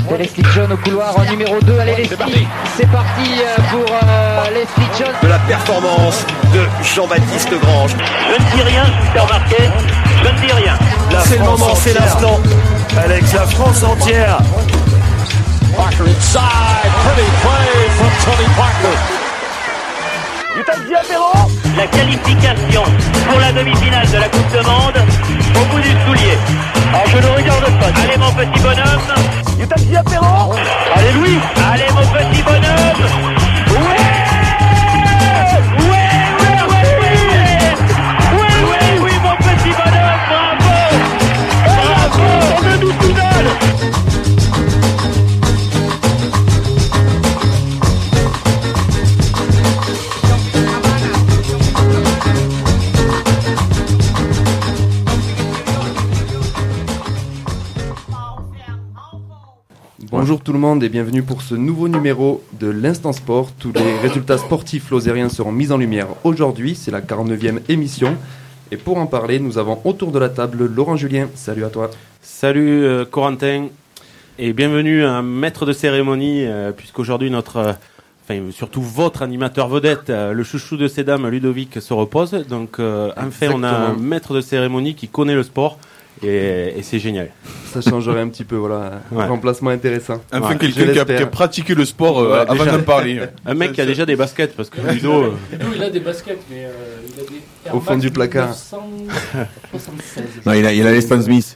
C'est Leslie John au couloir en numéro 2. Allez Leslie, c'est parti pour Leslie John. De la performance de Jean-Baptiste Grange. Je ne dis rien, je remarqué. Je ne dis rien. C'est le moment, c'est l'instant. Avec la France entière. Parker inside, pretty play from Tony Parker. La qualification pour la demi-finale de la Coupe du Monde au bout du soulier. Alors je ne regarde pas. Allez mon petit bonhomme. Allez Louis. Allez mon petit bonhomme. Oui, mon petit bonhomme. Bravo. On a nous finale. Bonjour tout le monde et bienvenue pour ce nouveau numéro de l'Instant Sport. Tous les résultats sportifs lozériens seront mis en lumière aujourd'hui, c'est la 49e émission. Et pour en parler, nous avons autour de la table Laurent Julien. Salut à toi. Salut Corentin et bienvenue à maître de cérémonie puisqu'aujourd'hui surtout votre animateur vedette, le chouchou de ces dames, Ludovic, se repose. Donc enfin on a un maître de cérémonie qui connaît le sport. Et c'est génial. Ça changerait un petit peu, voilà. Ouais. Un remplacement intéressant. Enfin, quelqu'un qui a pratiqué le sport avant d'en parler. Un mec qui a déjà des baskets, parce que Ludo... Ludo, il a des baskets, mais il a des Air au fond Max du placard. 1976. Non, il a les Stan Smith.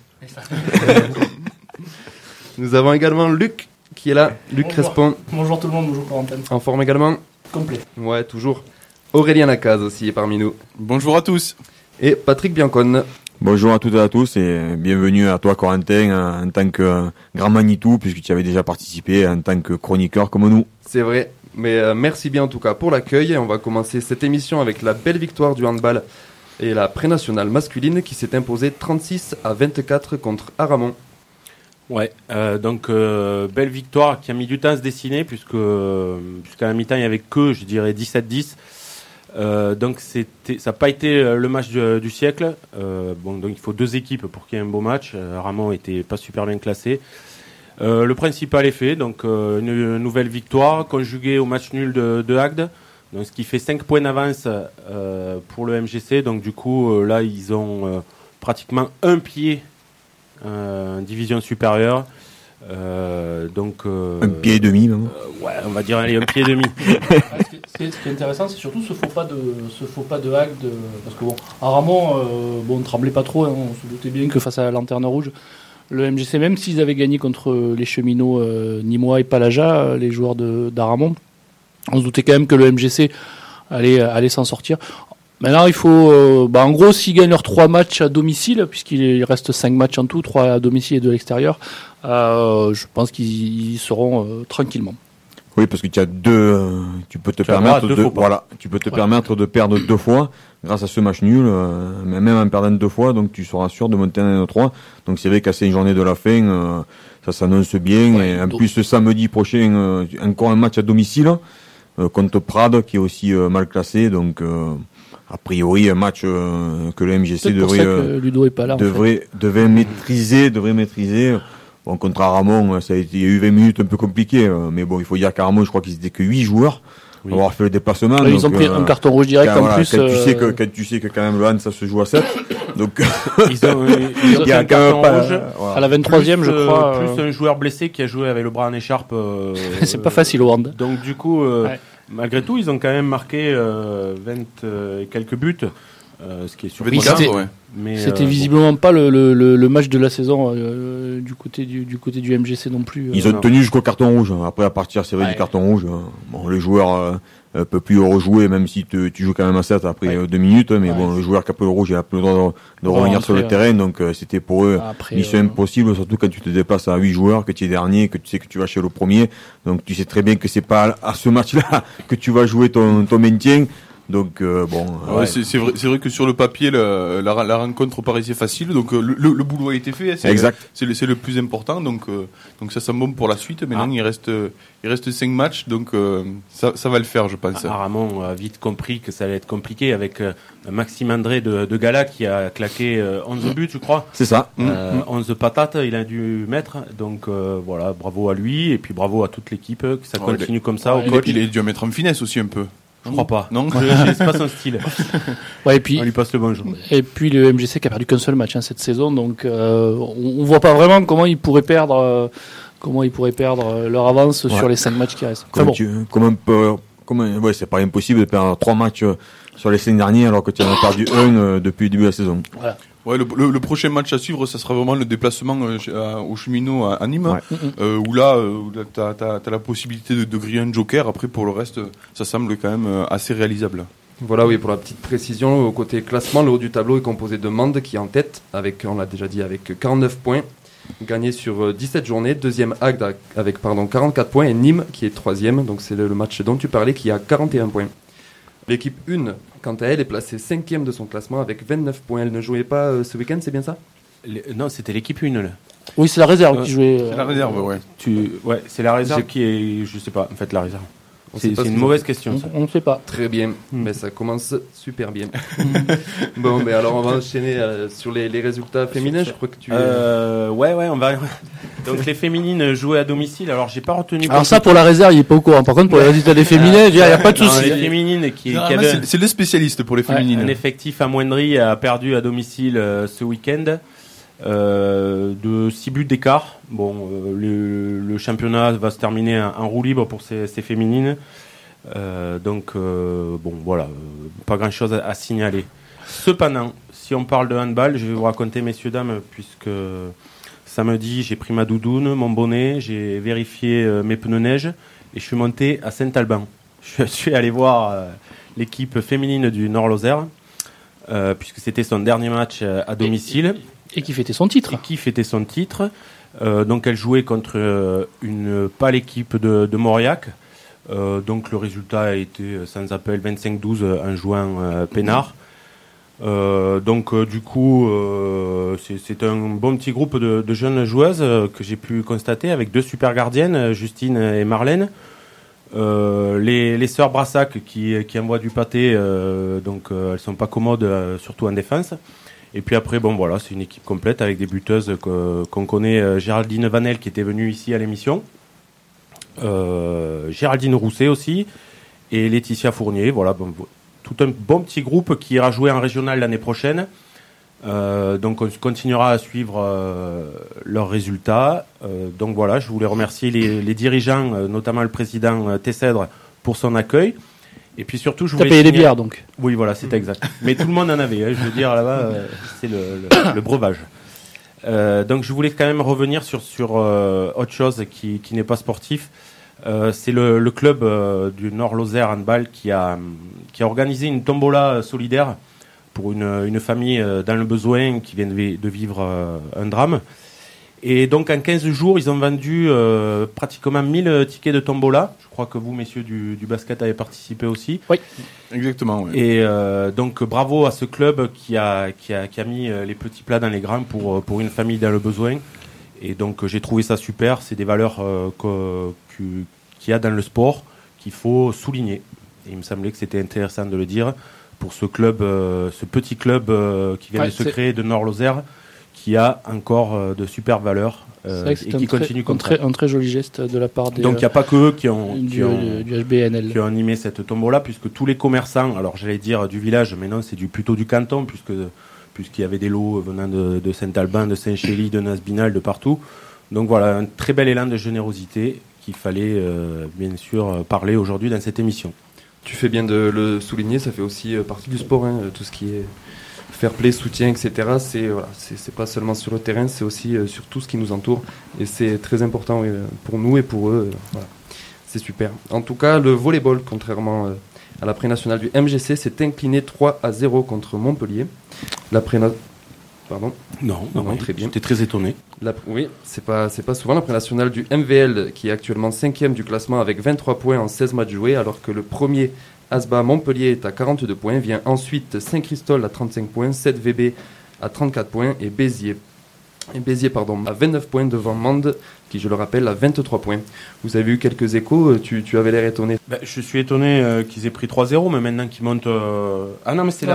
Nous avons également Luc qui est là. Luc Bonjour. Crespon. Bonjour tout le monde, bonjour Corentin. En forme également. Complet. Ouais, toujours. Aurélien Lacaze aussi est parmi nous. Bonjour à tous. Et Patrick Biancone. Bonjour à toutes et à tous et bienvenue à toi Corentin en tant que grand Manitou puisque tu avais déjà participé en tant que chroniqueur comme nous. C'est vrai, mais merci bien en tout cas pour l'accueil. On va commencer cette émission avec la belle victoire du handball et la pré-nationale masculine qui s'est imposée 36-24 contre Aramon. Ouais, belle victoire qui a mis du temps à se dessiner puisqu'à la mi-temps il y avait que, je dirais, 17-10. Donc ça n'a pas été le match du siècle. Donc il faut deux équipes pour qu'il y ait un beau match. Aramon était pas super bien classé. Le principal est fait, donc une nouvelle victoire conjuguée au match nul de Agde, donc ce qui fait 5 points d'avance pour le MGC. Donc du coup là ils ont pratiquement un pied en division supérieure. Un pied et demi même. Ouais, on va dire allez, un pied et demi. Ce qui est intéressant, c'est surtout ce faux pas de Hague, parce que Aramon, on ne tremblait pas trop, hein, on se doutait bien que face à la Lanterne Rouge, le MGC, même s'ils avaient gagné contre les cheminots Nîmois et Palaja, les joueurs d'Aramon, on se doutait quand même que le MGC allait s'en sortir. Maintenant, il faut, en gros, s'ils gagnent leurs 3 matchs à domicile, puisqu'il reste 5 matchs en tout, 3 à domicile et 2 à l'extérieur, je pense qu'ils seront tranquillement. Oui, parce que tu peux te permettre de perdre 2 fois grâce à ce match nul, même en perdant 2 fois, donc tu seras sûr de monter en 3. Donc c'est vrai qu'à ces journées de la fin, ça s'annonce bien. Ouais, et en plus, ce samedi prochain, encore un match à domicile contre Prades, qui est aussi mal classé, donc a priori un match que le MGC devrait maîtriser. Bon, contre Aramon, il y a eu 20 minutes un peu compliquées, mais bon, il faut dire qu'Aramon, je crois qu'ils étaient que 8 joueurs pour avoir fait le déplacement. Ouais, ils ont pris un carton rouge direct en plus. Quand tu sais que quand même le hand, ça se joue à 7. Donc, ils ont fait un carton rouge. À la 23e, je crois. Plus un joueur blessé qui a joué avec le bras en écharpe. C'est pas facile au hand. Donc, du coup, malgré tout, ils ont quand même marqué 20 et quelques buts. Ce qui est surprenant. C'était visiblement pas le match de la saison du côté du MGC non plus. Ils ont tenu jusqu'au carton rouge. Après, à partir, c'est vrai, du carton rouge, le joueur peut plus rejouer, même si tu joues quand même à 7 après 2 minutes. Mais bon, le joueur qui a peu le rouge, il a plus le droit de revenir sur le terrain. Donc, c'était pour eux mission impossible, surtout quand tu te déplaces à 8 joueurs, que tu es dernier, que tu sais que tu vas chez le premier. Donc, tu sais très bien que c'est pas à ce match-là que tu vas jouer ton maintien. Donc bon. C'est vrai que sur le papier la rencontre paraissait facile, donc le boulot a été fait. Exact. C'est le plus important, donc ça sent bon pour la suite. Maintenant il reste 5 matchs, donc ça va le faire, je pense. Ramon a vite compris que ça allait être compliqué avec Maxime André de Gala qui a claqué 11 buts, je crois. C'est ça. 11 patates, il a dû mettre. Donc voilà, bravo à lui et puis bravo à toute l'équipe, que ça continue comme ça. Il a dû en mettre en finesse aussi un peu. Je crois pas. Non, c'est pas son style. Ouais, et puis, on lui passe le bonjour. Et puis le MGC qui a perdu qu'un seul match cette saison, donc on voit pas vraiment comment ils pourraient perdre leur avance sur les 5 matchs qui restent. C'est pas impossible de perdre 3 matchs sur les 5 derniers alors que tu en as perdu un depuis le début de la saison. Voilà. Ouais, le prochain match à suivre, ça sera vraiment le déplacement au Cheminot à Nîmes, où là t'as la possibilité de griller un joker. Après, pour le reste, ça semble quand même assez réalisable. Voilà, oui, pour la petite précision, au côté classement, le haut du tableau est composé de Mende qui est en tête, on l'a déjà dit, avec 49 points, gagné sur 17 journées. Deuxième Agde avec 44 points, et Nîmes qui est troisième, donc c'est le match dont tu parlais, qui a 41 points. L'équipe 1, quant à elle, est placée 5e de son classement avec 29 points. Elle ne jouait pas ce week-end, c'est bien ça ? Non, c'était l'équipe 1 là. Oui, c'est la réserve qui jouait. C'est la réserve, ouais. C'est la réserve qui est, je sais pas, en fait la réserve. C'est une mauvaise question. Ça. On ne sait pas. Très bien, mais ça commence super bien. Bon, mais alors on va enchaîner sur les résultats féminins. Je crois que tu. Ouais, on va. Donc les féminines jouaient à domicile. Alors j'ai pas retenu. Alors ça pour la réserve, il est pas au courant. Par contre pour les résultats des féminines, il y a pas de souci. Les féminines qui avaient... c'est le spécialiste pour les féminines. Un effectif amoindri a perdu à domicile ce week-end. De 6 buts d'écart. Bon, le championnat va se terminer en roue libre pour ces féminines. Donc, bon, voilà, pas grand-chose à signaler. Cependant, si on parle de handball, je vais vous raconter, messieurs, dames, puisque samedi, j'ai pris ma doudoune, mon bonnet, j'ai vérifié mes pneus neige et je suis monté à Saint-Alban. Je suis allé voir l'équipe féminine du Nord-Lozère, puisque c'était son dernier match à domicile. Et qui fêtait son titre. Donc elle jouait contre une pâle équipe de Mauriac. Donc le résultat a été sans appel 25-12 en jouant peinard. Donc du coup c'est un bon petit groupe de jeunes joueuses que j'ai pu constater avec 2 super gardiennes, Justine et Marlène. Les sœurs Brassac qui envoient du pâté, donc elles sont pas commodes, surtout en défense. Et puis après, bon voilà, c'est une équipe complète avec des buteuses qu'on connaît. Géraldine Vanel qui était venue ici à l'émission, Géraldine Rousset aussi, et Laetitia Fournier. Voilà, bon, tout un bon petit groupe qui ira jouer en régional l'année prochaine. Donc on continuera à suivre leurs résultats. Donc voilà, je voulais remercier les dirigeants, notamment le président Tessèdre, pour son accueil. Et puis surtout, je voulais. T'as payé des bières donc. Oui, voilà, c'est exact. Mais tout le monde en avait. Hein, je veux dire, là-bas, c'est le breuvage. Donc, je voulais quand même revenir sur autre chose qui n'est pas sportif. C'est le club du Nord-Lozère Handball qui a organisé une tombola solidaire pour une famille dans le besoin qui vient de vivre un drame. Et donc en 15 jours, ils ont vendu pratiquement 1000 tickets de tombola. Je crois que vous, messieurs du basket, avez participé aussi. Oui, exactement. Oui. Et donc bravo à ce club qui a mis les petits plats dans les grands pour une famille dans le besoin. Et donc j'ai trouvé ça super. C'est des valeurs qu'il y a dans le sport qu'il faut souligner. Et il me semblait que c'était intéressant de le dire pour ce club, ce petit club qui vient de se créer de Nord-Lozère, qui a encore de super valeurs et qui continue comme ça. Un très joli geste de la part des. Donc il n'y a pas que eux qui ont du HBNL qui ont animé cette tombola, puisque tous les commerçants, alors j'allais dire du village, mais non, c'est plutôt du canton, puisqu'il y avait des lots venant de Saint-Alban, de Saint-Chély, de Nasbinal, de partout. Donc voilà, un très bel élan de générosité qu'il fallait bien sûr parler aujourd'hui dans cette émission. Tu fais bien de le souligner, ça fait aussi partie du sport, hein, tout ce qui est fair play, soutien, etc. C'est pas seulement sur le terrain, c'est aussi sur tout ce qui nous entoure. Et c'est très important pour nous et pour eux. Voilà. C'est super. En tout cas, le volleyball, contrairement à la pré-nationale du MGC, s'est incliné 3-0 contre Montpellier. Pardon. Non, très bien. J'étais très étonné. Oui, c'est pas souvent la pré-nationale du MVL qui est actuellement 5e du classement avec 23 points en 16 matchs joués, alors que le premier Asba Montpellier est à 42 points. Vient ensuite Saint-Christol à 35 points, 7 VB à 34 points et Béziers à 29 points devant Mende, qui je le rappelle a 23 points. Vous avez eu quelques échos, tu avais l'air étonné. Je suis étonné qu'ils aient pris 3-0, mais maintenant qu'ils montent... Ah non, mais c'est la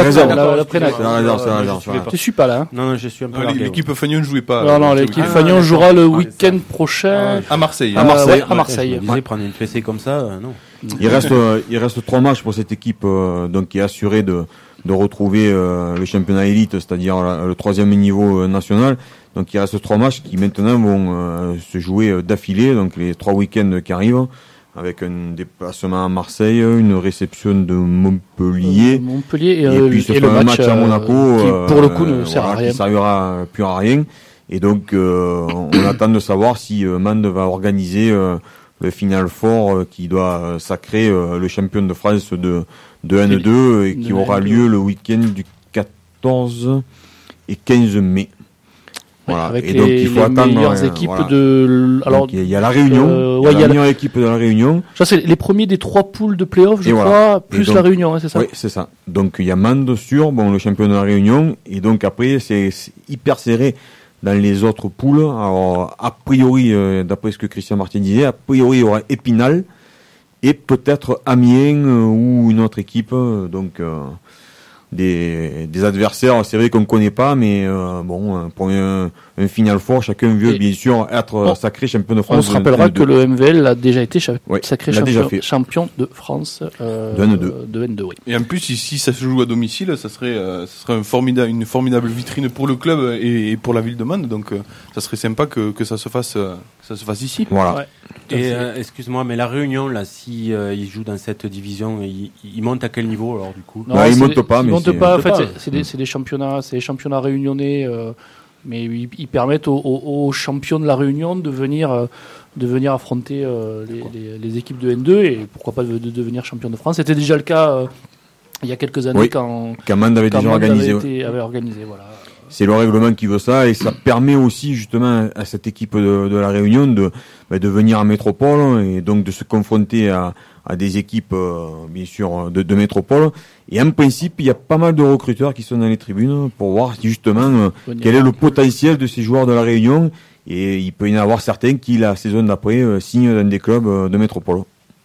réserve. Tu suis pas là. Non, je suis un peu largué. L'équipe Fagnon ne jouait pas. Non, l'équipe Fagnon jouera le week-end prochain à Marseille. À Marseille. Je disais, prendre une fessée comme ça, non. Il reste 3 matchs pour cette équipe donc qui est assurée de retrouver le championnat élite, c'est-à-dire le 3e niveau national. Donc il reste 3 matchs qui maintenant vont se jouer d'affilée, donc les 3 week-ends qui arrivent, avec un déplacement à Marseille, une réception de Montpellier, et puis ce fameux match à Monaco, qui pour le coup ne sert à rien. Qui servira plus à rien. Et donc on attend de savoir si Mende va organiser le Final Four qui doit sacrer le champion de France de N2 et qui aura lieu le week-end du 14 et 15 mai. Voilà. Avec et donc il faut attendre meilleures équipes de. Alors il y a la Réunion, il y a la meilleure équipe de la Réunion. Ça c'est les premiers des 3 poules de play-off, je crois, plus donc, la Réunion, hein, c'est ça. Oui, c'est ça. Donc il y a Mende sur le champion de la Réunion, et donc après c'est hyper serré dans les autres poules. Alors a priori, d'après ce que Christian Martin disait, a priori il y aura Épinal et peut-être Amiens ou une autre équipe. Donc des adversaires, c'est vrai qu'on ne connaît pas, mais pour un Final Four, chacun veut bien sûr être sacré champion de France. On se rappellera que le MVL a déjà été sacré champion de France de N2. Oui. Et en plus, si ça se joue à domicile, ça serait une formidable vitrine pour le club et pour la ville de Mende. Donc, ça serait sympa que ça se fasse ici. Voilà. Ouais. Et excuse-moi, mais la Réunion, là, si ils jouent dans cette division, ils montent à quel niveau alors du coup? Non, ils montent pas, mais en fait, c'est des championnats, championnats réunionnais, mais ils permettent aux champions de la Réunion de venir affronter les équipes de N2 et pourquoi pas de devenir champion de France. C'était déjà le cas il y a quelques années quand Mende avait déjà organisé. Avait organisé, voilà. C'est le règlement qui veut ça et ça permet aussi justement à cette équipe de la Réunion de venir en métropole et donc de se confronter à des équipes bien sûr de métropole. Et en principe, il y a pas mal de recruteurs qui sont dans les tribunes pour voir justement quel est le potentiel de ces joueurs de la Réunion, et il peut y en avoir certains qui la saison d'après signent dans des clubs de métropole.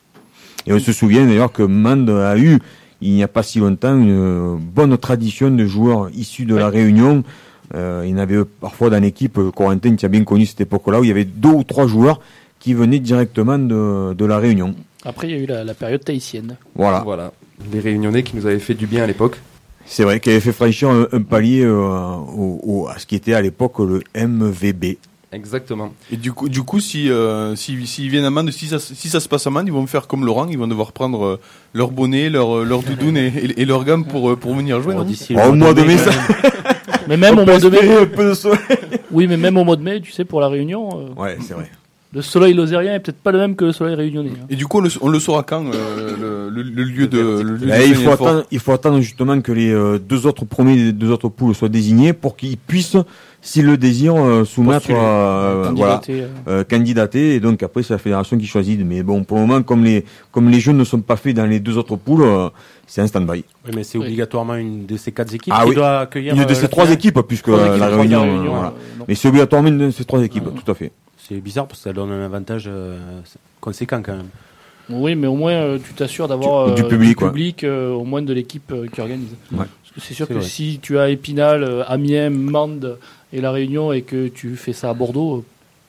Et on se souvient d'ailleurs que Mende a eu il n'y a pas si longtemps une bonne tradition de joueurs issus de la Réunion. Il y en avait parfois dans l'équipe, Corentin, tu as bien connu cette époque-là, où il y avait 2 ou 3 joueurs qui venaient directement de la Réunion. Après, il y a eu la période tahitienne. Voilà. Les Réunionnais qui nous avaient fait du bien à l'époque. C'est vrai, qui avait fait franchir un palier à ce qui était à l'époque le MVB. Exactement. Et du coup, s'ils viennent à Mende, si ça se passe à Mende, ils vont faire comme Laurent, ils vont devoir prendre leur bonnet, leur doudoune et leur gamme pour venir jouer. Au mois de mai, ça. Mais même au mois de mai, un peu de soleil. Oui, mais même au mois de mai, tu sais, pour la Réunion. Ouais, c'est vrai. Le soleil lozérien est peut-être pas le même que le soleil réunionnais. Et du coup, on le saura quand le lieu de. Il faut attendre justement que les 2 autres premiers des 2 autres poules soient désignés pour qu'ils puissent, s'ils le désirent, soumettre, candidater. Et donc après, c'est la fédération qui choisit. Mais bon, pour le moment, comme les jeux ne sont pas faits dans les 2 autres poules, c'est un stand-by. Oui, mais c'est obligatoirement une de ces 4 équipes qui doit accueillir. Une de ces 3 équipes, puisque la Réunion. Voilà. Mais c'est obligatoirement une de ces 3 équipes, tout à fait. C'est bizarre parce que ça donne un avantage conséquent quand même. Oui, mais au moins tu t'assures d'avoir du public, au moins de l'équipe qui organise. Ouais. Parce que c'est sûr que si tu as Épinal, Amiens, Mende et La Réunion et que tu fais ça à Bordeaux,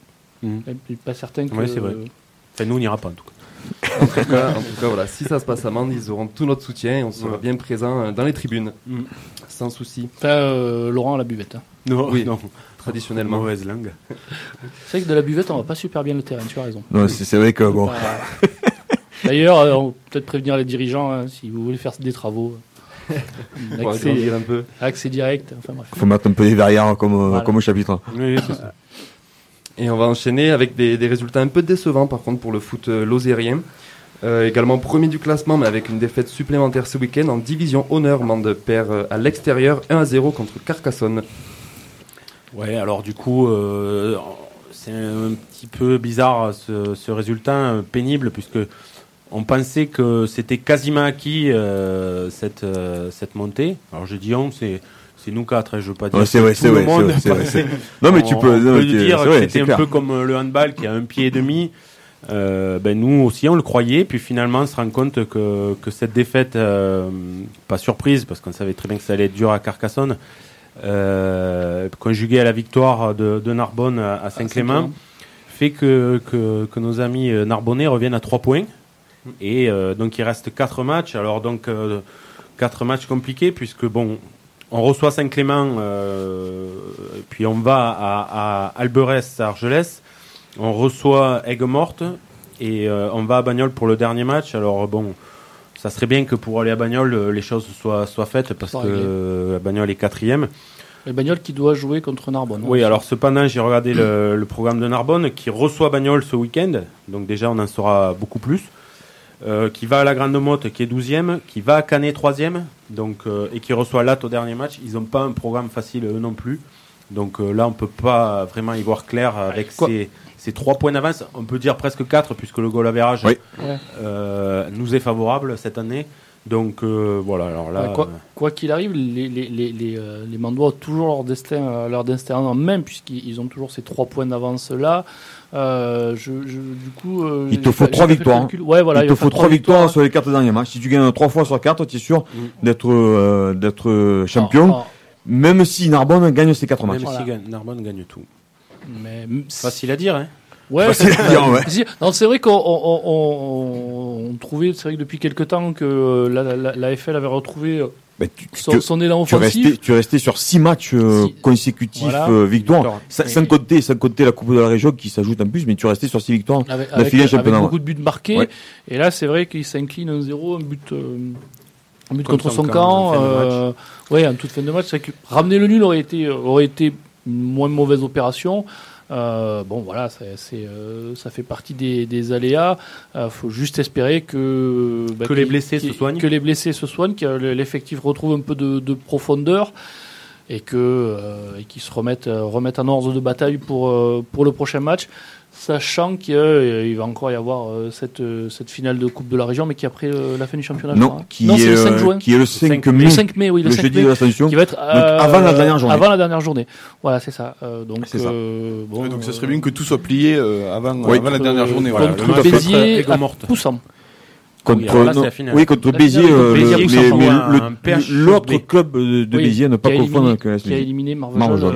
pas certain que... Oui, c'est vrai. Enfin, nous, on n'ira pas en tout cas. En tout cas, voilà, si ça se passe à Mende, ils auront tout notre soutien et on sera bien présent dans les tribunes, sans souci. Enfin, Laurent à la buvette. Hein. Non. Traditionnellement. Mauvaise langue. C'est vrai que de la buvette, on va pas super bien le terrain, tu as raison. Non, c'est vrai que bon. D'ailleurs, on peut peut-être prévenir les dirigeants si vous voulez faire des travaux. Accès direct. Enfin, bref. Faut mettre un peu des verrières comme au chapitre. Oui, c'est ça. Et on va enchaîner avec des résultats un peu décevants par contre pour le foot lozérien. Également premier du classement, mais avec une défaite supplémentaire ce week-end en division honneur. Mende perd à l'extérieur 1-0 contre Carcassonne. Ouais, alors du coup, c'est un petit peu bizarre ce résultat, pénible, puisque On pensait que c'était quasiment acquis cette montée. Alors je dis c'est nous 4, je veux pas dire c'est vrai. Non mais tu peux dire que c'était un peu comme le handball qui a un pied et demi. Nous aussi on le croyait, puis finalement on se rend compte que cette défaite, pas surprise parce qu'on savait très bien que ça allait être dur à Carcassonne, conjuguée à la victoire de Narbonne à Saint-Clément, fait que nos amis narbonnais reviennent à 3 points. Et donc il reste 4 matchs. Alors donc 4 matchs compliqués puisque on reçoit Saint-Clément, puis on va à Alberès, à Argelès, on reçoit Aigues-Mortes et on va à Bagnols pour le dernier match. Alors ça serait bien que pour aller à Bagnols les choses soient faites parce que Bagnols est 4e. Et Bagnols qui doit jouer contre Narbonne. Oui, alors cependant j'ai regardé le programme de Narbonne qui reçoit Bagnols ce week-end, donc déjà on en saura beaucoup plus. Qui va à la Grande Motte qui est 12e, qui va à Canet 3e, donc, et qui reçoit Latte au dernier match. Ils n'ont pas un programme facile eux non plus. Donc là on peut pas vraiment y voir clair avec ces 3 points d'avance. On peut dire presque 4 puisque le goal average nous est favorable cette année. Donc voilà, alors là... Quoi qu'il arrive, les Mandois ont toujours leur destin en main puisqu'ils ont toujours ces 3 points d'avance là. Du coup, il te faut 3 victoires. Ouais, voilà, il te faut 3 victoires sur les 4 derniers matchs. Si tu gagnes 3 fois sur 4, tu es sûr d'être champion. Même si Narbonne gagne ses 4 matchs. Même si Narbonne gagne tout. Mais facile à dire, hein. Ouais, c'est Non, c'est vrai qu'on trouvait, c'est vrai que depuis quelque temps que la FL avait retrouvé son élan offensif. Tu restais sur 6 matchs consécutifs victoires. Sans compter la Coupe de la Région qui s'ajoute en plus, mais tu restais sur 6 victoires d'affilée championnat. Avec beaucoup de buts marqués. Ouais. Et là, c'est vrai qu'il s'incline 1-0, un but contre son camp. En toute fin de match. C'est que ramener le nul aurait été une moins mauvaise opération. Voilà, ça fait partie des aléas. Faut juste espérer que les blessés se soignent, que l'effectif retrouve un peu de profondeur et qu'ils se remettent en ordre de bataille pour le prochain match, sachant qu'il va encore y avoir cette finale de Coupe de la Région, mais qui est après la fin du championnat. C'est le 5 juin. Qui est le 5 mai. Le 5 mai, oui, le 5 jeudi mai, de l'Ascension. Qui va être avant la dernière journée. Avant la dernière journée. Voilà, c'est ça. Donc ça serait bien que tout soit plié avant la dernière journée. Contre Béziers à Poussant. Contre Béziers, l'autre club de Béziers, ne pas confondre avec la qui a éliminé Marvejols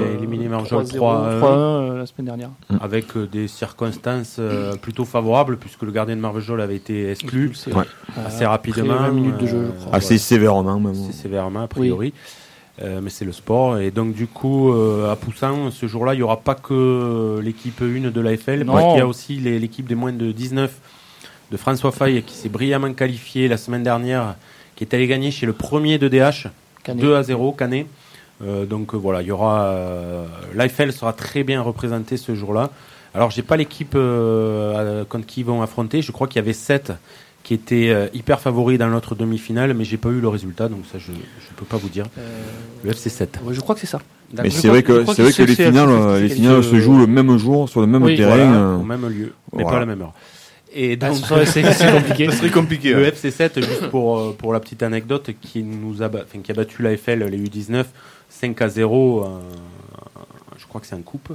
3-1 la semaine dernière. Avec des circonstances plutôt favorables, puisque le gardien de Marvejols avait été exclu assez rapidement. 20 minutes de jeu, je crois. Assez sévèrement, même. C'est sévèrement, a priori. Mais c'est le sport. Et donc, du coup, à Poussin, ce jour-là, il n'y aura pas que l'équipe 1 de l'AFL, parce qu'il y a aussi l'équipe des moins de 19 de François Faye qui s'est brillamment qualifié la semaine dernière, qui est allé gagner chez le premier de DH 2-0 Canet. Donc voilà, il y aura l'AFL sera très bien représenté ce jour-là. Alors j'ai pas l'équipe contre qui ils vont affronter. Je crois qu'il y avait 7 qui étaient hyper favoris dans notre demi-finale, mais j'ai pas eu le résultat, donc ça je peux pas vous dire. Le FC 7. Ouais, je crois que c'est ça. Mais c'est vrai que les finales se jouent le même jour sur le même terrain, au même lieu, mais pas à la même heure. Et donc, c'est compliqué. Ça serait compliqué. Le FC7, juste pour la petite anecdote, qui a battu l'AFL, les U19, 5-0, je crois que c'est un coupe,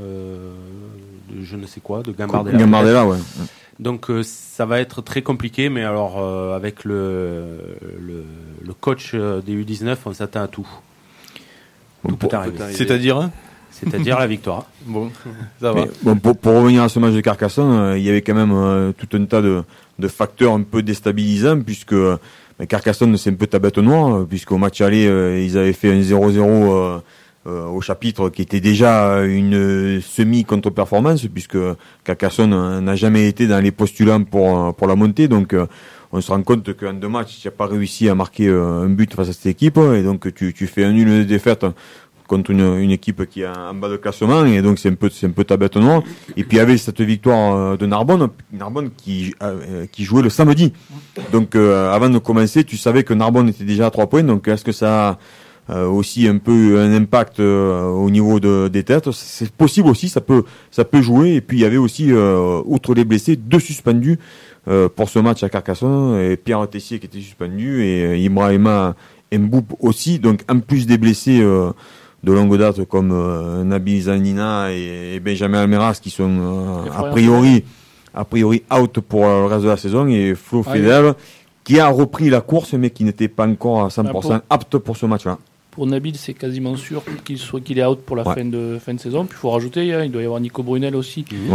de je ne sais quoi, de Gambardella. Gambardella, ouais. Donc, ça va être très compliqué, mais alors, avec le coach des U19, on s'attend à tout. Tout peut arriver. C'est-à-dire la victoire. Bon, ça va. Mais, pour revenir à ce match de Carcassonne, il y avait quand même tout un tas de facteurs un peu déstabilisants, puisque Carcassonne, c'est un peu ta bête noire, puisqu'au match aller, ils avaient fait un 0-0 au chapitre, qui était déjà une semi-contre-performance, puisque Carcassonne n'a jamais été dans les postulants pour la montée. Donc on se rend compte qu'en 2 matchs, tu n'as pas réussi à marquer un but face à cette équipe, et donc tu fais un nul de défaite contre une équipe qui est en bas de classement, et donc c'est un peu ta bête noire. Et puis il y avait cette victoire de Narbonne qui jouait le samedi. Donc avant de commencer, tu savais que Narbonne était déjà à 3 points. Donc est-ce que ça aussi un peu un impact au niveau des têtes. C'est possible aussi, ça peut jouer. Et puis il y avait aussi, outre les blessés, 2 suspendus pour ce match à Carcassonne, et Pierre Tessier qui était suspendu et Ibrahima Mboub aussi. Donc en plus des blessés de longue date comme Nabil Zanina et Benjamin Almeras qui sont a priori out pour le reste de la saison, et Flo Fedel qui a repris la course mais qui n'était pas encore à 100% apte pour ce match-là. Pour Nabil, c'est quasiment sûr qu'il est out pour la fin de saison. Puis il faut rajouter, il doit y avoir Nico Brunel aussi qui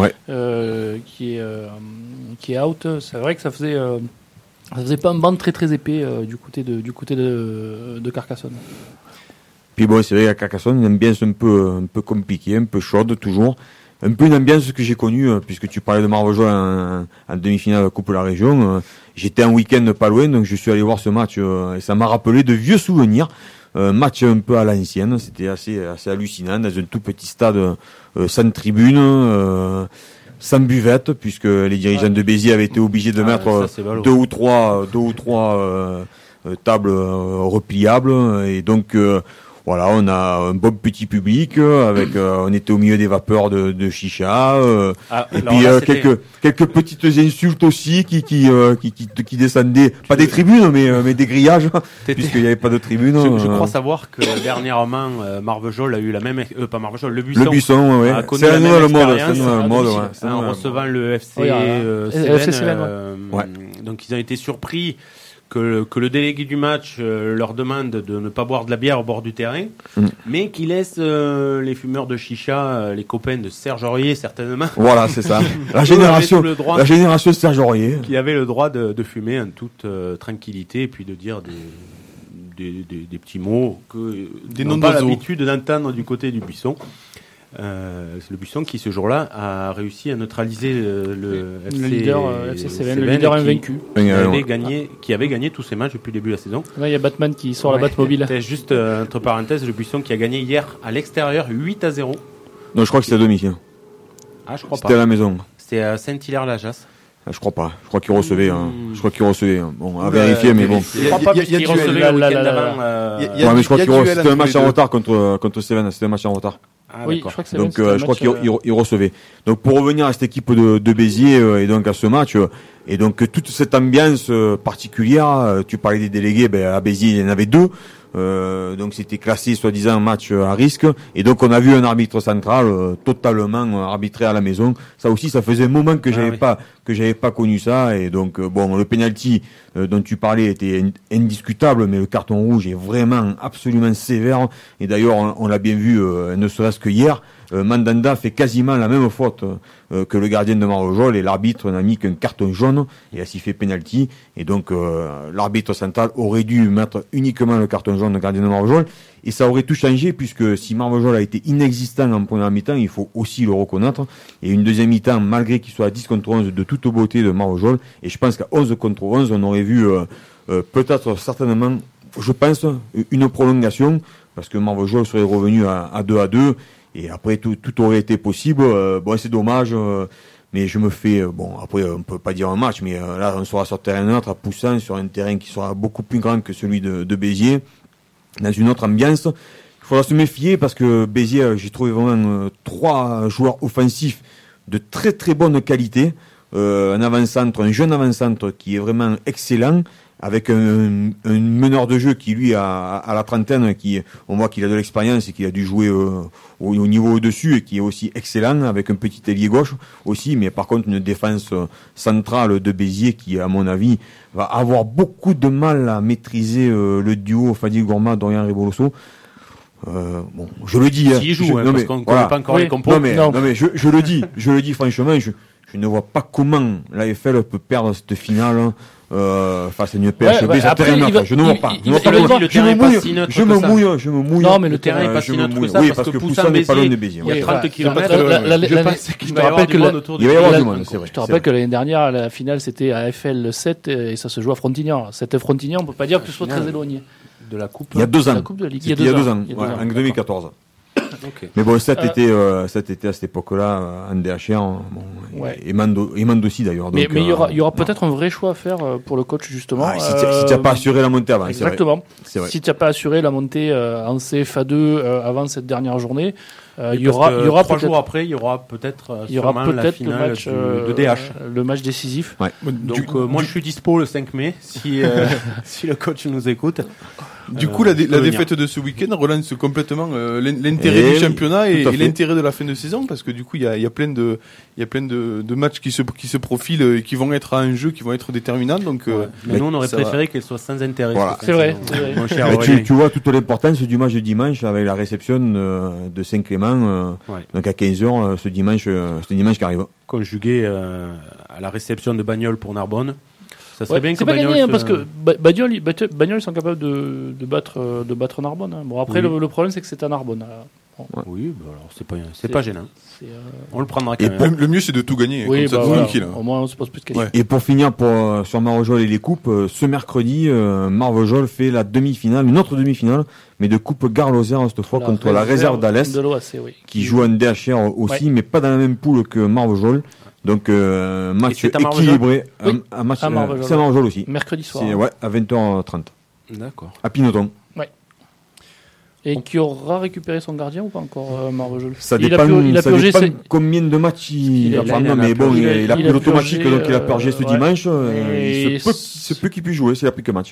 est out. C'est vrai que ça faisait pas un banc très très épais du côté de Carcassonne. Puis bon, c'est vrai qu'à Carcassonne, une ambiance un peu compliquée, un peu chaude toujours. Un peu une ambiance que j'ai connue, puisque tu parlais de Marvejols en demi-finale de la Coupe de la Région. J'étais un week-end pas loin, donc je suis allé voir ce match et ça m'a rappelé de vieux souvenirs. Match un peu à l'ancienne, c'était assez hallucinant, dans un tout petit stade sans tribune, sans buvette, puisque les dirigeants de Béziers avaient été obligés de mettre deux ou trois tables repliables, et donc voilà, on a un bon petit public avec on était au milieu des vapeurs de chicha et puis quelques petites insultes aussi qui descendaient, pas des tribunes mais des grillages, puisqu'il n'y avait pas de tribunes. Je crois savoir que dernièrement Marvejols a eu la même pas Marvejols, le Buisson ouais. A connu la même expérience en recevant le FC Cévennes. Donc ils ont été surpris que le délégué du match leur demande de ne pas boire de la bière au bord du terrain, mais qui laisse les fumeurs de chicha, les copains de Serge Aurier certainement. Voilà, c'est ça. La génération Serge Aurier. Qui avait le droit de fumer en toute tranquillité et puis de dire des petits mots que n'ont pas l'habitude d'entendre du côté du Buisson. C'est le Buisson qui ce jour-là a réussi à neutraliser le leader FC Cévennes, le leader invaincu, qui avait gagné tous ses matchs depuis le début de la saison. Là, il y a Batman qui sort la Batmobile. Juste entre parenthèses, le Buisson qui a gagné hier à l'extérieur 8-0. Non, je crois que c'était à domicile. Ah, je crois pas. C'était à la maison. C'était à Saint-Hilaire-la-Jasse. Je crois pas. Je crois qu'il recevait. Bon, à vérifier, mais bon. Je crois pas qu'il recevait le week-end d'avant. Mais je crois qu'il recevait. C'était un match en retard contre Cévennes. C'était un match en retard. Ah, oui, je crois que c'est donc je crois qu'il recevait. Donc pour revenir à cette équipe de Béziers et donc à ce match et donc toute cette ambiance particulière, tu parlais des délégués, à Béziers il y en avait 2. Donc c'était classé soi-disant match à risque, et donc on a vu un arbitre central totalement arbitré à la maison. Ça aussi, ça faisait un moment que j'avais pas connu ça, et donc bon, le penalty dont tu parlais était indiscutable, mais le carton rouge est vraiment absolument sévère, et d'ailleurs on l'a bien vu ne serait-ce que hier. Mandanda fait quasiment la même faute que le gardien de Marvejols, et l'arbitre n'a mis qu'un carton jaune et a sifflé penalty, et donc l'arbitre central aurait dû mettre uniquement le carton jaune au gardien de Marvejols, et ça aurait tout changé, puisque si Marvejols a été inexistant en première mi-temps, il faut aussi le reconnaître, et une deuxième mi-temps, malgré qu'il soit à 10 contre 11 de toute beauté de Marvejols, et je pense qu'à 11 contre 11 on aurait vu peut-être certainement, je pense, une prolongation, parce que Marvejols serait revenu à 2-2, et après tout aurait été possible. Bon, c'est dommage, mais je me fais après on peut pas dire un match, mais là on sera sur terrain neutre à Poussin, sur un terrain qui sera beaucoup plus grand que celui de Béziers, dans une autre ambiance. Il faudra se méfier, parce que Béziers, j'ai trouvé vraiment 3 joueurs offensifs de très très bonne qualité, un avant-centre, un jeune avant-centre qui est vraiment excellent, avec un meneur de jeu qui lui à la trentaine, on voit qu'il a de l'expérience et qu'il a dû jouer au niveau au-dessus, et qui est aussi excellent, avec un petit ailier gauche aussi, mais par contre une défense centrale de Béziers qui, à mon avis, va avoir beaucoup de mal à maîtriser le duo Fadil Gourmand, Dorian Reboloso. Je le dis. S'il joue, parce qu'on ne connaît pas encore les compos. Non mais je le dis franchement, je ne vois pas comment l'AFL peut perdre cette finale face à une PHB sur terrain neutre. Je ne vois pas. Je me mouille. Non, mais le terrain est pas si neutre que ça, parce que Poussin n'est pas loin de Béziers. Il y a 30 km. Je pense qu'il va y avoir du monde autour de Béziers. Je te rappelle que l'année dernière, la finale, c'était à AFL 7 et ça se joue à Frontignan. C'était Frontignan, on peut pas dire que ce soit très éloigné de la coupe. Il y a 2 ans. La coupe de la Ligue. Il y a 2 ans. En 2014. Okay. Mais bon, cet été, à cette époque-là, en DHR, et Mando aussi d'ailleurs. Mais il y aura peut-être un vrai choix à faire pour le coach justement. Si tu n'as pas assuré la montée avant. Exactement. C'est vrai. Si tu n'as pas assuré la montée en CFA2 avant cette dernière journée, il y aura 3 jours après, il y aura peut-être la finale le match de DH. Le match décisif. Ouais. Donc moi je suis dispo le 5 mai si le coach nous écoute. Du coup, la défaite de ce week-end relance complètement l'intérêt du championnat et l'intérêt de la fin de saison, parce que du coup, il y a plein de matchs qui se profilent et qui vont être à un jeu, qui vont être déterminants. Donc, mais nous, on aurait préféré qu'elle soit sans intérêt. Voilà. C'est vrai. Mon cher tu vois toute l'importance du match de dimanche avec la réception de Saint-Clément, donc à 15h ce dimanche qui arrive. Conjugué à la réception de Bagnols pour Narbonne. Ça serait bien que c'est pas Bagnols gagné, parce que Bagnols sont capables de battre Narbonne. Hein. Bon, après, le problème, c'est que c'est à Narbonne. Bon. Oui, bah alors c'est pas gênant. On le prendra quand et même. Le mieux, c'est de tout gagner. Oui, comme ça, voilà. tranquille. Au moins, on se pose plus de questions. Et pour finir sur Marvejols et les coupes, ce mercredi, Marvejols fait une autre demi-finale, mais de coupe Garloser cette fois contre la réserve d'Alès, de l'OAC, oui. qui joue en DHR aussi, mais pas dans la même poule que Marvejols. Donc match équilibré, un match c'est à Marvejols aussi. Mercredi soir. À 20h30. D'accord. À Pinoton. Ouais. Et qui aura récupéré son gardien ou pas encore, Marvejols? Ça dépend combien de matchs il va prendre, mais bon, il a pris l'automatique, donc il a purgé ce dimanche. Il se peut qu'il puisse jouer s'il a pris que match.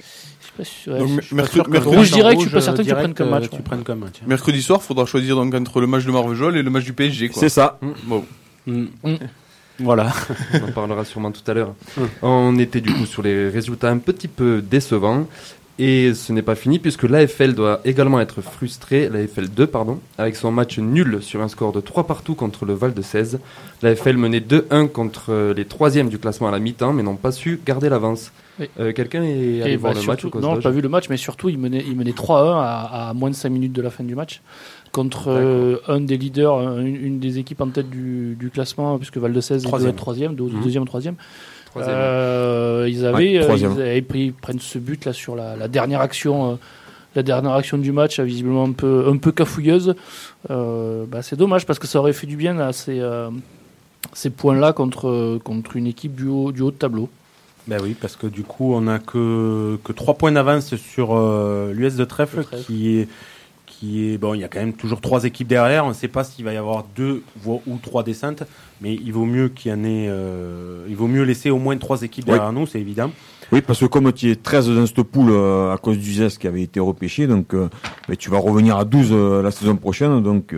Je dirais que je suis pas certain que tu prennes qu'un match. Mercredi soir, il faudra choisir donc entre le match de Marvejols et le match du PSG. C'est ça. Bon. Voilà. On en parlera sûrement tout à l'heure. On était du coup sur les résultats un petit peu décevants. Et ce n'est pas fini puisque l'AFL doit également être frustré, l'AFL 2 pardon, avec son match nul sur un score de 3-3 contre le Val de 16. L'AFL menait 2-1 contre les 3e du classement à la mi-temps mais n'ont pas su garder l'avance. Oui. Quelqu'un est allé voir le match au Non, pas vu le match, mais surtout il menait 3-1 à moins de 5 minutes de la fin du match contre un des leaders, une des équipes en tête du classement, puisque Val de 16 doit être 3e, 2e ou 3e. Ils prennent ce but là sur la dernière action du match, visiblement un peu cafouilleuse. C'est dommage parce que ça aurait fait du bien à ces points-là contre une équipe du haut de tableau. Ben oui, parce que du coup on n'a que 3 points d'avance sur l'US de Trèfle qui est bon, il y a quand même toujours 3 équipes derrière. On ne sait pas s'il va y avoir 2 ou 3 descentes, mais il vaut mieux qu'il y en ait. Il vaut mieux laisser au moins 3 équipes derrière nous, c'est évident. Oui, parce que comme tu es 13 dans cette poule à cause du ZES qui avait été repêché, donc tu vas revenir à 12 la saison prochaine. Donc,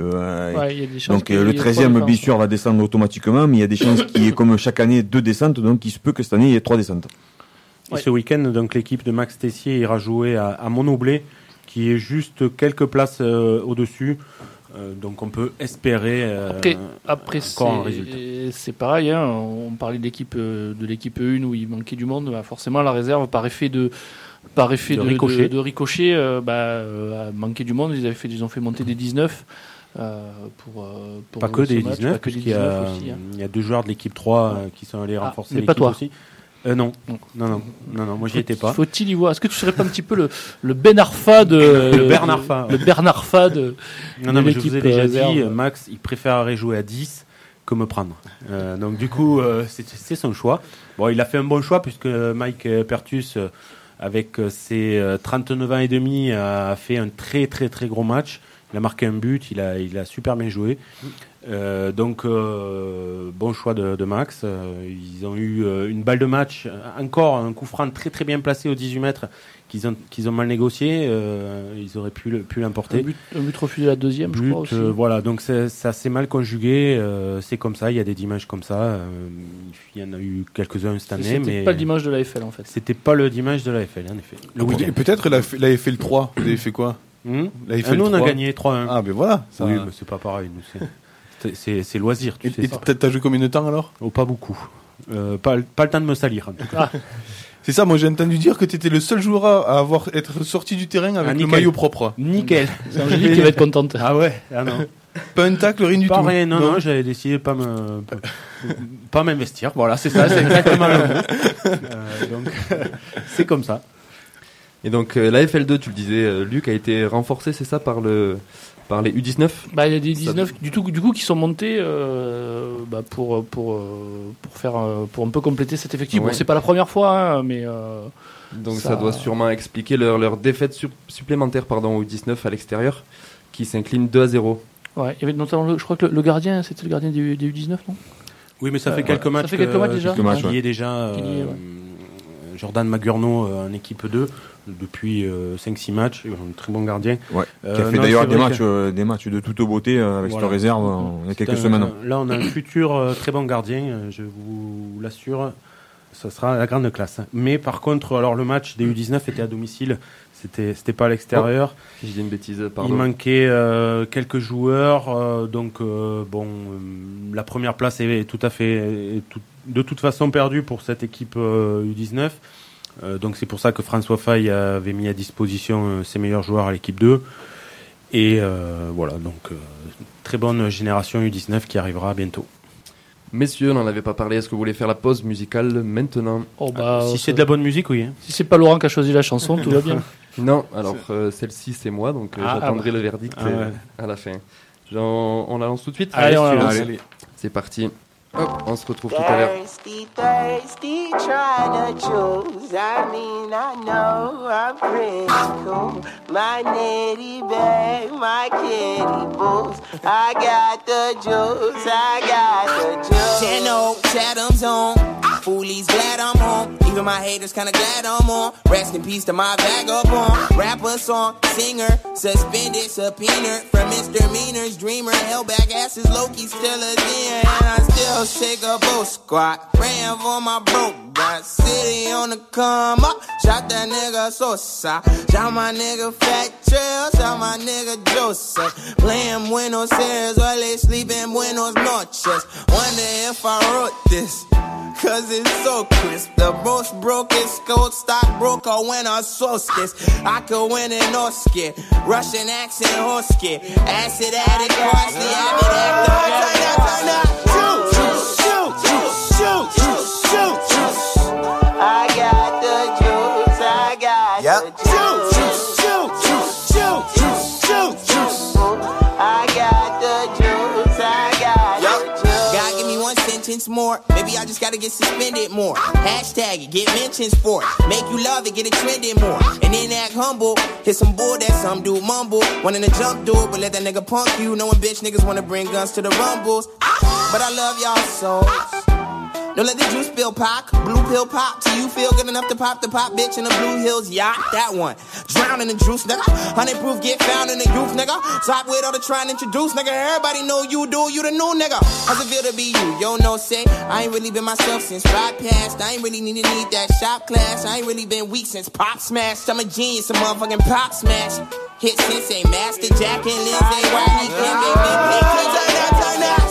le 13e, bien sûr, va descendre automatiquement, mais il y a des chances qu'il y ait comme chaque année 2 descentes, donc il se peut que cette année il y ait 3 descentes. Et ce week-end, donc l'équipe de Max Tessier ira jouer à Monoblé, qui est juste quelques places au-dessus. Donc on peut espérer après encore un résultat. C'est pareil, hein, on parlait de l'équipe 1 où il manquait du monde. Forcément, la réserve, par effet de ricochet, manquait du monde. Ils ont fait monter des 19. Pas que des 19, puisqu'il y a 2 joueurs de l'équipe 3 qui sont allés renforcer l'équipe pas toi. aussi. Non, moi j'y étais pas. Faut-il y voir? Est-ce que tu serais pas un petit peu le Ben Arfa le Bernard Fa. Le Bernard Fa de Non, mais je vous ai déjà dit, Max, il préférerait jouer à 10 que me prendre. Donc du coup, c'est son choix. Bon, il a fait un bon choix puisque Mike Pertus, avec ses 39 ans et demi, a fait un très très très gros match. Il a marqué un but, il a super bien joué. Donc bon choix de Max. Ils ont eu une balle de match, encore un coup franc très très bien placé au 18 mètres qu'ils ont mal négocié. Ils auraient pu l'emporter. Un but refusé la deuxième, je crois aussi. Voilà, donc ça s'est mal conjugué. C'est comme ça, il y a des dimanches comme ça. Il y en a eu quelques-uns cette année. C'était pas le dimanche de l'AFL en fait. C'était pas le dimanche de l'AFL en effet. Et peut-être l'AFL 3, vous avez fait quoi? Nous on a gagné 3-1. Ah ben voilà. Oui, mais c'est pas pareil. C'est loisir. T'as joué combien de temps alors? Pas beaucoup. Pas le temps de me salir en tout cas. C'est ça, moi j'ai entendu dire que t'étais le seul joueur à être sorti du terrain avec le maillot propre. Nickel. C'est Angélique qui va être contente. Ah ouais, non. Pas un tacle, rien du tout. Rien, non, j'avais décidé de pas m'investir. Voilà, c'est ça, c'est exactement le mot. Donc c'est comme ça. Et donc la FL2, tu le disais, Luc, a été renforcé, c'est ça, par les U19 Il y a des 19 du coup qui sont montés voilà, pour faire pour un peu compléter cet effectif. Ouais. Bon, c'est pas la première fois, hein, mais donc ça doit sûrement expliquer leur défaite supplémentaire au U19 à l'extérieur, qui s'incline 2-0. Ouais, il y avait notamment je crois que le gardien, c'était le gardien des U19, non? Oui, mais ça fait quelques matchs. Ça fait quelques matchs déjà. Il y est déjà. Jordan Magurno en équipe 2 depuis 5-6 matchs, un très bon gardien. Ouais. Qui a fait d'ailleurs des matchs de toute beauté avec cette réserve il y a quelques semaines. Là, on a un futur très bon gardien, je vous l'assure. Ça sera la grande classe. Mais par contre, alors le match des U19 était à domicile, c'était pas à l'extérieur. Si je dis une bêtise, pardon. Il manquait quelques joueurs, la première place est tout à fait de toute façon perdue pour cette équipe U19. Donc c'est pour ça que François Faye avait mis à disposition ses meilleurs joueurs à l'équipe 2. Et voilà, donc très bonne génération U19 qui arrivera bientôt. Messieurs, on n'en avait pas parlé. Est-ce que vous voulez faire la pause musicale maintenant? Si c'est de la bonne musique, oui. Hein. Si c'est pas Laurent qui a choisi la chanson, tout va bien. Non, alors celle-ci c'est moi, donc j'attendrai le verdict à la fin. On la lance tout de suite. Allez. C'est parti. Hop, on se retrouve tout à l'heure. Thirsty, trying to choose. I mean, I know I'm pretty cool. My nitty bag, my kitty boots. I got the juice, I got the juice. 10 old Chatham's on. Foolies glad I'm home. Even my haters kinda glad I'm on. Rest in peace to my vagabond. Rapper, song, singer, suspended, subpoenaed for misdemeanors. Dreamer, held back asses, Loki still a demon. And I still shake a boat squat. Praying for my broke guy. City on the come up. Shot that nigga Sosa. Shot my nigga Fat Trail. Shot my nigga Joseph. Playing Buenos Aires while they sleep in Buenos Noches. Wonder if I wrote this. Cause it's so crisp. The most brokest gold stockbroker when I solstice. I could win an Oscar. Russian accent Hosky. Acid addict, parsley, avid actor. Shoot. I got the juice. I got the juice. I got the juice. I got the juice. God, give me one sentence more. Maybe I just gotta get suspended more. Hashtag it, get mentions for it. Make you love it, get it trending more. And then act humble. Hit some bull that some dude mumble. Wanting to jump do it, but let that nigga punk you. Knowing bitch niggas wanna bring guns to the rumbles. But I love y'all souls. Don't let the juice spill pop, blue pill pop till you feel good enough to pop the pop bitch in the Blue Hills yacht. That one, drown in the juice, nigga. 100 proof get found in the youth, nigga. Stop with all the trying to introduce, nigga. Everybody know you do, you the new nigga. How's it feel to be you? Yo, no say, I ain't really been myself since ride past. I ain't really need that shop class. I ain't really been weak since pop smash. I'm a genius, a motherfucking pop smash. Hit sensei, master Jack and Lindsay. Why he can't make me pay? Turn that.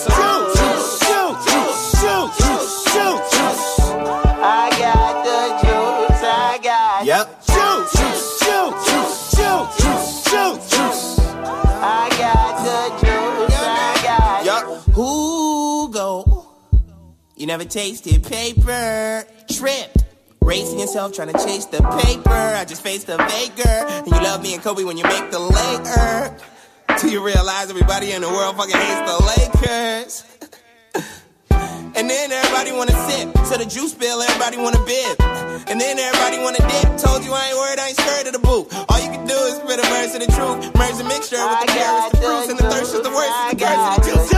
I got the juice, I got the juice. I got the juice, I got Who go? You never tasted paper. Tripped. Racing yourself, trying to chase the paper. I just faced the baker. And you love me and Kobe when you make the Laker. Till you realize everybody in the world fucking hates the Lakers. And then everybody wanna sip. So the juice spill, everybody wanna bib. And then everybody wanna dip. Told you I ain't worried, I ain't scared of the boot. All you can do is spit a verse of the truth. Merge the mixture with the carrots, the fruits, and the thirst is the worst. The curse of the juice.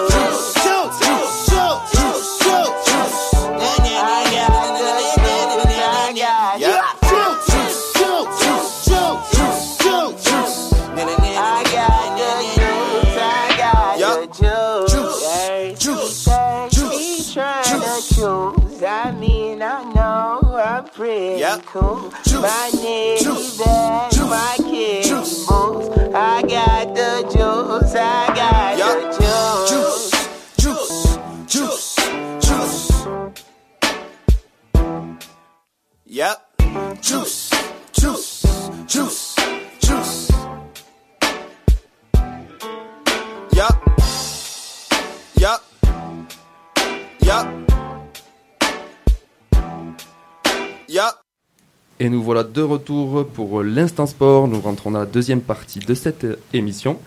I mean, I know I'm pretty cool. My nitty bag, my kitty boots. I got the juice, I got the juice. Yep. Juice. Et nous voilà de retour pour l'instant sport. Nous rentrons dans la deuxième partie de cette émission.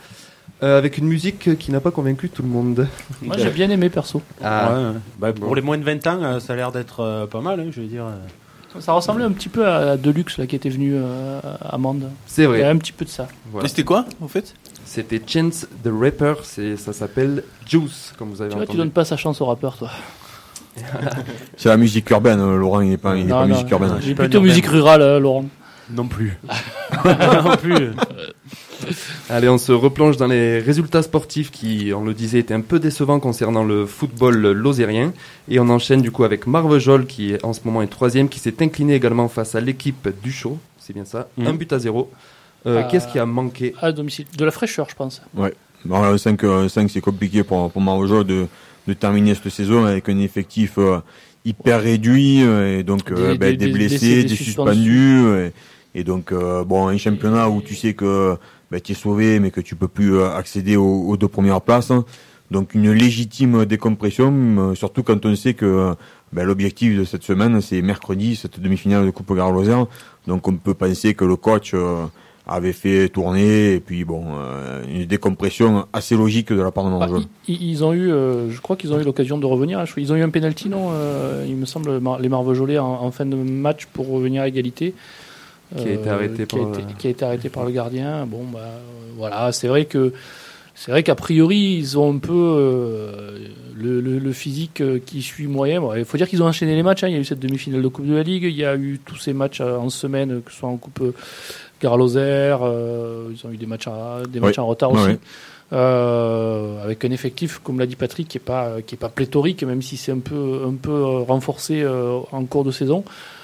Avec une musique qui n'a pas convaincu tout le monde. Moi j'ai bien aimé perso. Pour les moins de 20 ans, ça a l'air d'être pas mal, je veux dire. Ça ressemblait un petit peu à Deluxe là, qui était venu à Mende. C'est vrai. Il y a un petit peu de ça. Voilà. Et c'était quoi en fait? C'était Chance the Rapper, ça s'appelle Juice, comme vous avez entendu. Tu donnes pas sa chance au rappeur, toi. C'est la musique urbaine, Laurent, il n'est pas musique urbaine. J'ai plutôt musique rurale, Laurent. Non plus. Non plus. Allez, on se replonge dans les résultats sportifs qui, on le disait, étaient un peu décevants concernant le football lozérien. Et on enchaîne du coup avec Marvejols qui en ce moment est 3e, qui s'est incliné également face à l'équipe du Chaud. C'est bien ça, 1-0. Qu'est-ce qui a manqué à domicile? De la fraîcheur, je pense. Ouais. Bon, le 5, c'est compliqué pour Marvejols de terminer cette saison avec un effectif hyper réduit et donc des blessés, des suspendus. Et donc, un championnat où tu sais que tu es sauvé, mais que tu peux plus accéder aux 2 premières places. Donc, une légitime décompression, surtout quand on sait que l'objectif de cette semaine, c'est mercredi, cette demi-finale de Coupe Gare Lozère. Donc, on peut penser que le coach avait fait tourner, et puis une décompression assez logique de la part de Marvejols. Ils ont eu, je crois qu'ils ont eu l'occasion de revenir. Ils ont eu un penalty, non il me semble, les Marvejolais en fin de match pour revenir à égalité. Qui a été arrêté par le gardien. Bon, voilà, c'est vrai qu'a priori ils ont un peu le physique qui suit moyen. Bon, il faut dire qu'ils ont enchaîné les matchs. Il y a eu cette demi-finale de Coupe de la Ligue, il y a eu tous ces matchs en semaine, que ce soit en Coupe Gare Lozère. Ils ont eu des matchs en retard aussi. Avec un effectif, comme l'a dit Patrick, qui est pas pléthorique, même si c'est un peu renforcé en cours de saison.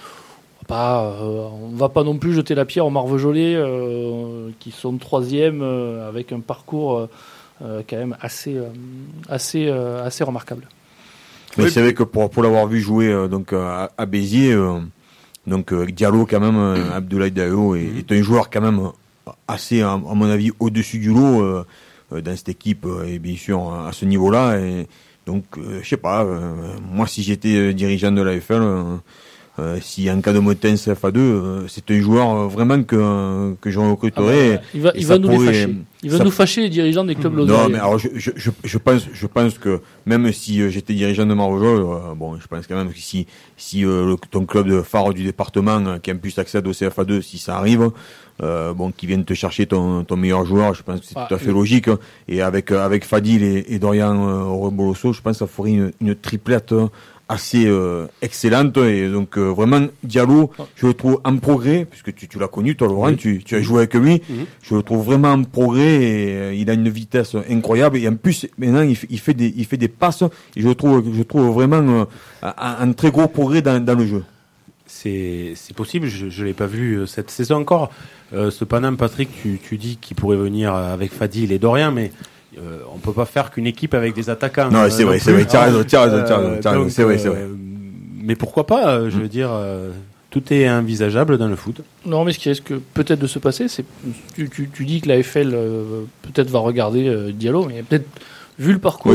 On va pas non plus jeter la pierre aux Marvejolais qui sont 3e avec un parcours quand même assez remarquable. Mais c'est vrai que pour l'avoir vu jouer à Béziers, Diallo quand même, Abdoulaye Diallo est un joueur quand même assez, à mon avis, au-dessus du lot dans cette équipe et bien sûr à ce niveau-là. Et donc je sais pas, moi si j'étais dirigeant de l'AFL. Si en cas de montée en CFA2, c'est un joueur vraiment que je recruterais. Il va nous les fâcher. Il va nous fâcher les dirigeants des clubs lozériens. Non, mais alors je pense que même si j'étais dirigeant de Marvejols, je pense quand même que si ton club de phare du département qui en plus accède au CFA2, si ça arrive, qui viennent te chercher ton meilleur joueur, je pense que c'est tout à fait logique. Et avec Fadil et Dorian Reboloso, je pense que ça ferait une triplette assez excellente, et donc vraiment Diallo, je le trouve en progrès, puisque tu l'as connu toi Laurent, tu as joué avec lui, je le trouve vraiment en progrès, et il a une vitesse incroyable, et en plus maintenant il fait des passes, et je le trouve vraiment un très gros progrès dans le jeu. C'est possible, je l'ai pas vu cette saison encore. Cependant, Patrick, tu dis qu'il pourrait venir avec Fadil et Dorian, mais on peut pas faire qu'une équipe avec des attaquants. Non, c'est vrai, tiens raison, c'est vrai. Mais pourquoi pas, je veux dire, tout est envisageable dans le foot. Non, mais ce qui risque peut-être de se passer, c'est tu dis que la FL peut-être va regarder Diallo, mais peut-être vu le parcours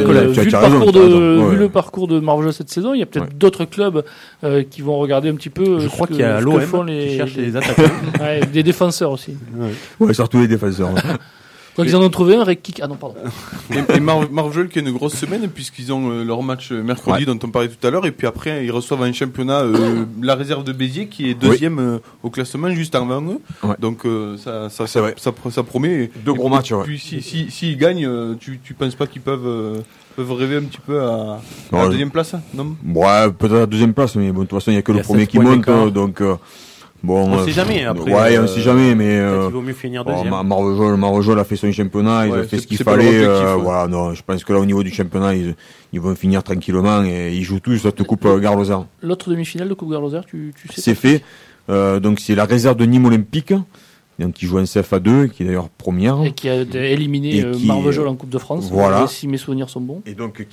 le parcours de Marvejols cette saison, il y a peut-être d'autres clubs qui vont regarder un petit peu. Je crois qu'il y a l'OM qui cherche les attaquants. Des défenseurs aussi. Ouais, surtout les défenseurs. Donc ils en ont trouvé un kick. Ah non, pardon. Et Marvejols qui a une grosse semaine, puisqu'ils ont leur match mercredi dont on parlait tout à l'heure, et puis après ils reçoivent un championnat, la réserve de Béziers qui est 2e au classement juste avant eux. Ouais. Donc ça promet. 2 gros matchs. Et puis s'ils gagnent, tu penses pas qu'ils peuvent rêver un petit peu à la 2e place, non? Ouais, peut-être la 2e place, mais bon, de toute façon il y a que le premier qui monte, donc. On sait jamais après. On sait jamais, mais il vaut mieux finir 2e. Marvejols a fait son championnat, il a fait ce qu'il fallait. Je pense que là au niveau du championnat, ils vont finir tranquillement, et ils jouent tous cette Coupe Gare Lozère. L'autre demi-finale de Coupe Gare Lozère, tu sais? C'est fait. Donc c'est la réserve de Nîmes Olympique, donc qui joue en CFA2, qui est d'ailleurs première. Et qui a éliminé Marvejols en Coupe de France. Voilà. Si mes souvenirs sont bons. Et donc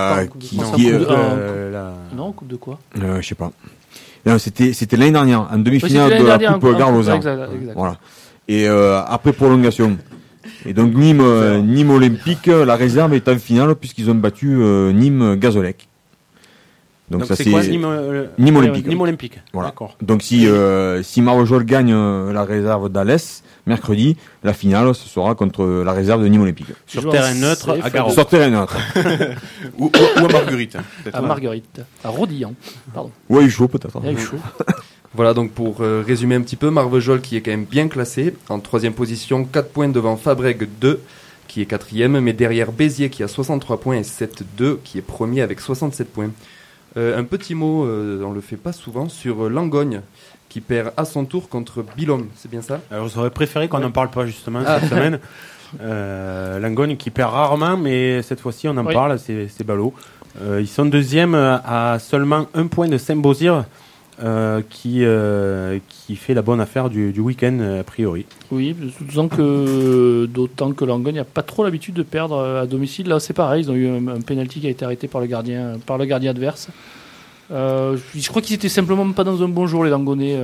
non, Coupe de quoi? Je sais pas. Non, c'était l'année dernière, en demi-finale de la Coupe Gare Lozère. Exact. Voilà. Et après prolongation. Et donc Nîmes Olympique, la réserve est en finale puisqu'ils ont battu Nîmes Gazolec. Donc ça c'est quoi, Nîmes Olympique. Nîmes Olympique. Voilà. D'accord. Donc si Marvejols gagne la réserve d'Alès mercredi, la finale ce sera contre la réserve de Nîmes Olympique. Sur terrain neutre à Garot. Sur terrain neutre. ou à Marguerite. À Marguerite. À Rodillan. Pardon. Ouais, il est chaud peut-être. Il est chaud. Voilà, donc pour résumer un petit peu, Marvejols qui est quand même bien classé, en 3e position, 4 points devant Fabrègues 2, qui est 4e, mais derrière Béziers qui a 63 points et 7-2, qui est premier avec 67 points. Un petit mot, on le fait pas souvent, sur Langogne, qui perd à son tour contre Billom, c'est bien ça ? Alors j'aurais préféré qu'on n'en parle pas justement cette semaine. Langogne qui perd rarement, mais cette fois-ci on en parle, c'est ballot. Ils sont 2e à seulement 1 point de Saint-Beauzire, qui fait la bonne affaire du week-end a priori. Oui, d'autant que Langogne n'a pas trop l'habitude de perdre à domicile. Là c'est pareil, ils ont eu un penalty qui a été arrêté par le gardien adverse. Je crois qu'ils étaient simplement pas dans un bon jour les Langonais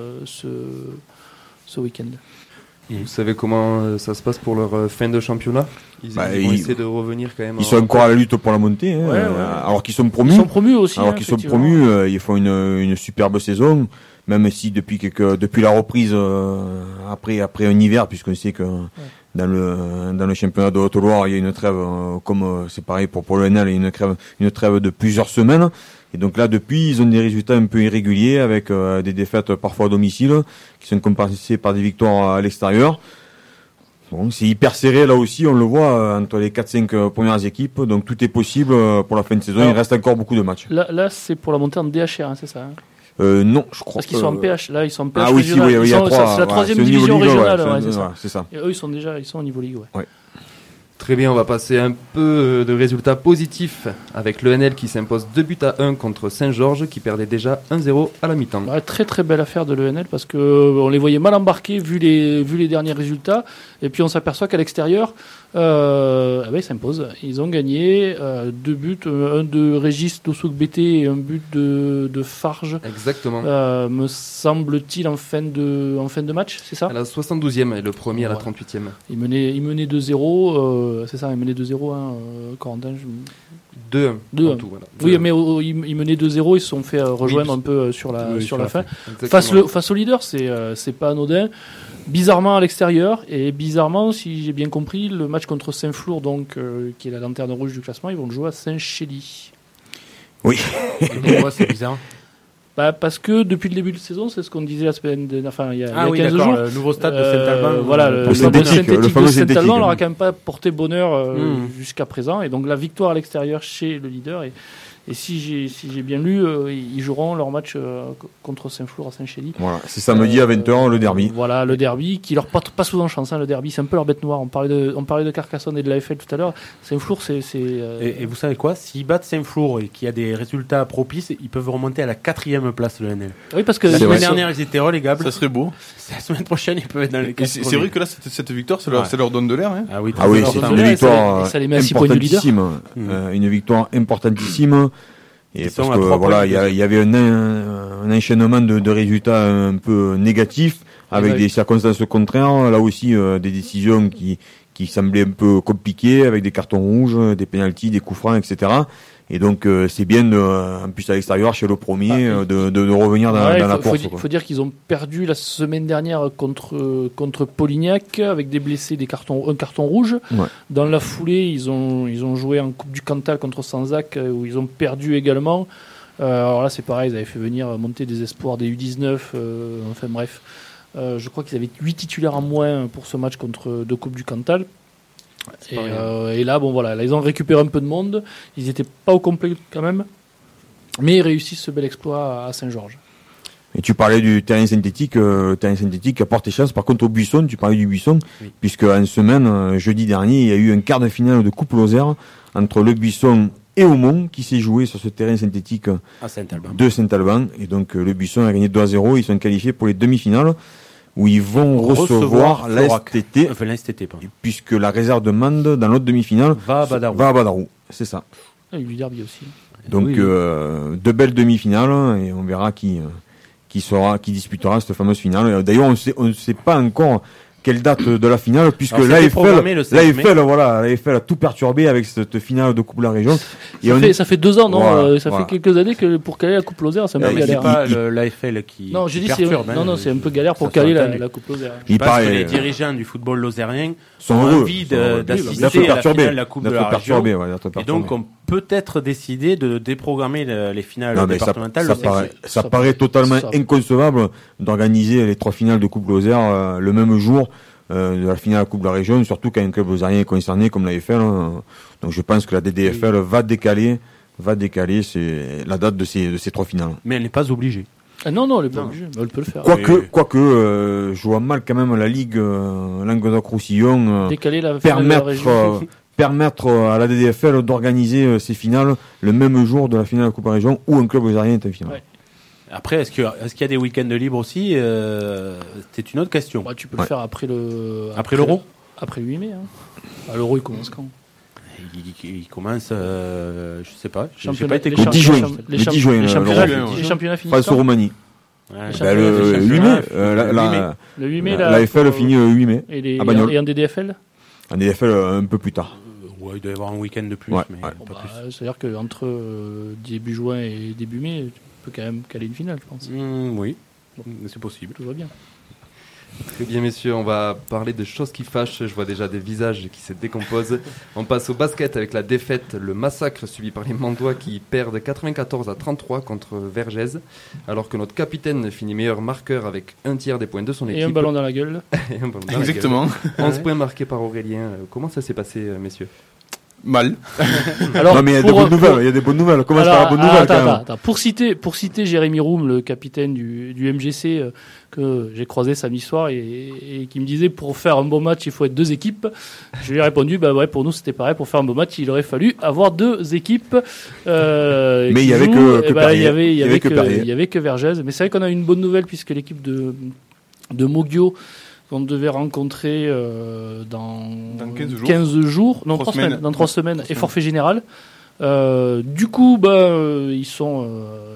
ce week-end. Vous savez comment ça se passe pour leur fin de championnat ? Ils vont essayer de revenir quand même. Ils sont encore à la lutte pour la montée, hein, alors qu'ils sont promus. Ils sont promus aussi. Alors qu'ils sont promus, ils font une superbe saison, même si depuis la reprise après un hiver, puisqu'on sait que dans le championnat de Haute-Loire, il y a une trêve, comme c'est pareil pour le NL, il y a une trêve de plusieurs semaines. Et donc là, depuis, ils ont des résultats un peu irréguliers avec des défaites parfois à domicile qui sont compensées par des victoires à l'extérieur. Bon, c'est hyper serré là aussi, on le voit entre les 4-5 premières équipes, donc tout est possible pour la fin de saison. Alors, il reste encore beaucoup de matchs. Là c'est pour la montée en DHR, hein, c'est ça hein non, je crois. Parce qu'ils sont en PH, là ils sont en PH. Ah oui, si, oui, il y a 3. C'est la 3e division régionale, c'est ça. Et eux ils sont au niveau ligue, ouais. Très bien, on va passer un peu de résultats positifs avec l'ENL qui s'impose 2-1 contre Saint-Georges qui perdait déjà 1-0 à la mi-temps. Ouais, très très belle affaire de l'ENL parce que on les voyait mal embarqués vu les derniers résultats et puis on s'aperçoit qu'à l'extérieur ils s'imposent. Ils ont gagné 2 buts, un de Régis Dossouk-Bété et un but de Farge. Exactement. Me semble-t-il en fin de match, c'est ça ? À la 72e et le premier à la 38e. Il menait 2-0. C'est ça, il menait 2-0, Corentin. 2-1. En tout, voilà. Oui, mais il menait 2-0, ils se sont fait rejoindre un peu sur la fin. Face au leader, c'est pas anodin. Bizarrement à l'extérieur, et bizarrement, si j'ai bien compris, le match contre Saint-Flour, donc, qui est la lanterne rouge du classement, ils vont le jouer à Saint-Chély. Oui. Pourquoi c'est bizarre ? Parce que depuis le début de saison, c'est ce qu'on disait la semaine dernière, il y a 15 jours. Le nouveau stade de Saint-Alban. Voilà, le synthétique de Saint-Alban leur a quand même pas porté bonheur jusqu'à présent. Et donc la victoire à l'extérieur chez le leader. Et si j'ai bien lu, ils joueront leur match contre Saint-Flour à Saint-Chély. Voilà, c'est samedi à 20h, le derby. Voilà, le derby, qui leur porte pas souvent chance, le derby. C'est un peu leur bête noire. On parlait de Carcassonne et de l'AFL tout à l'heure. Saint-Flour, c'est... Et vous savez quoi ? S'ils battent Saint-Flour et qu'il y a des résultats propices, ils peuvent remonter à la 4e place de l'NL. Oui, parce que la semaine dernière, ils étaient relégables. Ça serait beau. La semaine prochaine, ils peuvent être dans les 4. C'est vrai que là, cette victoire, ça leur donne de l'air. Hein. Ah oui, c'est une victoire importantissime. Une victoire importantissime. Et parce que voilà, il y avait un enchaînement de résultats un peu négatifs avec des circonstances contraires. Là aussi, des décisions qui semblaient un peu compliquées avec des cartons rouges, des pénaltys, des coups francs, etc. Et donc c'est bien, en plus à l'extérieur, chez le premier, de revenir dans la course. Il faut dire qu'ils ont perdu la semaine dernière contre Polignac avec des blessés, un carton rouge. Ouais. Dans la foulée, ils ont joué en Coupe du Cantal contre Sanzac où ils ont perdu également. Alors là, c'est pareil, ils avaient fait monter des espoirs des U19. Enfin bref, je crois qu'ils avaient 8 titulaires en moins pour ce match de Coupe du Cantal. Et là, là, ils ont récupéré un peu de monde. Ils n'étaient pas au complet quand même, mais ils réussissent ce bel exploit à Saint-Georges. Et tu parlais du terrain synthétique qui a porté chance. Par contre, au Buisson, tu parlais du Buisson, puisque en semaine, jeudi dernier, il y a eu un quart de finale de Coupe Lozère entre le Buisson et Aumont qui s'est joué sur ce terrain synthétique de Saint-Alban. Et donc, le Buisson a gagné 2-0. Ils sont qualifiés pour les demi-finales, où ils vont recevoir l'ASTT, puisque la réserve de Mende, dans l'autre demi-finale, va à Badarou. C'est ça. Il y a eu du derby aussi. Donc, deux belles demi-finales, et on verra qui disputera cette fameuse finale. D'ailleurs, on ne sait pas encore quelle date de la finale, puisque l'AFL a tout perturbé avec cette finale de Coupe de la Région. Ça fait 2 ans, non? Ça fait quelques années que pour caler la Coupe Lozère, c'est un peu galère. C'est pas l'AFL qui perturbe. C'est un peu galère pour caler la Coupe Lozère. Je pense que les dirigeants du football lozérien sont envie d'assister à la finale de la Coupe de la Région. Et donc, on peut-être décidé de déprogrammer les finales départementales. Ça paraît totalement inconcevable d'organiser les 3 finales de Coupe Lozère le même jour de la finale de la Coupe de la Région, surtout quand un club lozérien est concerné comme l'AFL. Donc je pense que la DDFL va décaler la date de ces 3 finales. Mais elle n'est pas obligée. Ah non, elle est pas obligée. Elle peut le faire. Quoique, je vois mal quand même la Ligue Languedoc-Roussillon décaler la finale de la région. Permettre à la DDFL d'organiser ces finales le même jour de la finale de la Coupe de la Région où un club lozérien est en finale. Ouais. Après, est-ce qu'il y a des week-ends de libre aussi c'est une autre question. Tu peux le faire après l'Euro. Après le 8 mai. L'Euro, il commence quand? Il commence, je sais pas. Le 10 juin. Les championnats finissent face aux Roumanie. Le 8 mai. Le 8 mai, l'AFL finit le 8 mai. Et en DDFL? En DDFL, un peu plus tard. Il doit y avoir un week-end de plus. Mais pas plus. C'est-à-dire qu'entre début juin et début mai, tu peux quand même caler une finale, je pense. Oui, c'est possible. Tout va bien. Très bien, messieurs, on va parler de choses qui fâchent. Je vois déjà des visages qui se décomposent. On passe au basket avec la défaite, le massacre subi par les Mandois qui perdent 94-33 contre Vergès, alors que notre capitaine finit meilleur marqueur avec un tiers des points de son équipe. Et un ballon dans la gueule. Exactement. 11 points marqués par Aurélien. Comment ça s'est passé, messieurs? Mal. Alors, non, mais il y a des bonnes nouvelles. Comment ça la bonne nouvelle attends. Pour citer Jérémy Roum, le capitaine du MGC, que j'ai croisé samedi soir et qui me disait pour faire un bon match, il faut être 2 équipes. Je lui ai répondu, pour nous c'était pareil, pour faire un bon match, il aurait fallu avoir 2 équipes. Mais il y avait il y avait que Vergès. Mais c'est vrai qu'on a une bonne nouvelle puisque l'équipe de Mogio qu'on devait rencontrer dans 15 jours, non 3 semaines, dans 3 semaines, et forfait général. Du coup, ils sont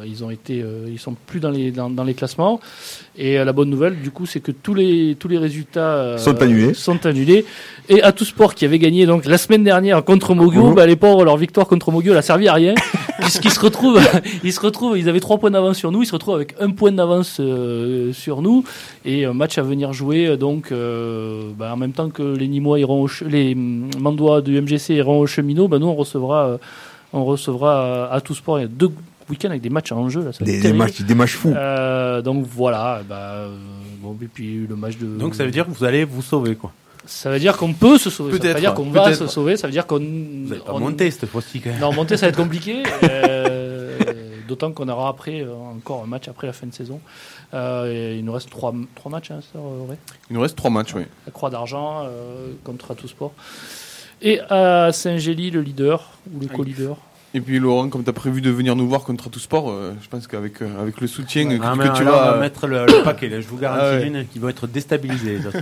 plus dans les classements. Et la bonne nouvelle, du coup, c'est que tous les résultats sont annulés. Et Atousport qui avait gagné donc la semaine dernière contre Mogio, les pauvres, leur victoire contre Mogio n'a servi à rien, puisqu'ils se retrouvent, ils avaient 3 points d'avance sur nous, ils se retrouvent avec 1 point d'avance sur nous, et un match à venir jouer. Donc, en même temps que les Nîmois les Mandois du MGC iront au Cheminot, nous on recevra Atousport. Il y a 2 week-end avec des matchs en jeu là, des matchs fous. Donc voilà, et puis le match de. Donc ça veut dire que vous allez vous sauver quoi. Ça veut dire qu'on peut se sauver. Peut-être, ça veut pas dire qu'on va se sauver. Ça veut dire qu'on. Vous n'allez pas monter cette fois-ci quand même. Non, monter ça va être compliqué. D'autant qu'on aura encore un match après la fin de saison. Il nous reste 3 matchs, ça aurait. Il nous reste 3 matchs, oui. La Croix d'Argent contre Atousport. Et à Saint-Gély, le leader ou le co-leader. Et puis Laurent, comme tu as prévu de venir nous voir contre Atousport, je pense qu'avec le soutien que tu vas... vas... On va mettre le paquet, là. Je vous garantis une qui va être déstabilisée. Les autres.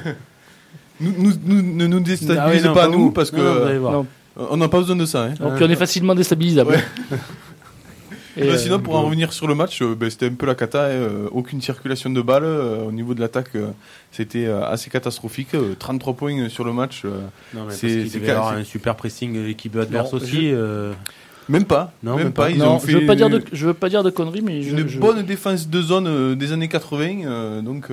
Ne nous déstabilisez pas, nous, parce que on n'a pas besoin de ça. Hein. Donc on est facilement déstabilisable. Ouais. Et sinon, pour en revenir sur le match, c'était un peu la cata. Aucune circulation de balles. Au niveau de l'attaque, c'était assez catastrophique. 33 points sur le match. Non, mais c'est qu'il devait y avoir un super pressing de l'équipe adverse aussi. Même pas. Même pas. Ils ont fait je veux pas dire de conneries, mais une bonne défense de zone des années 80. Donc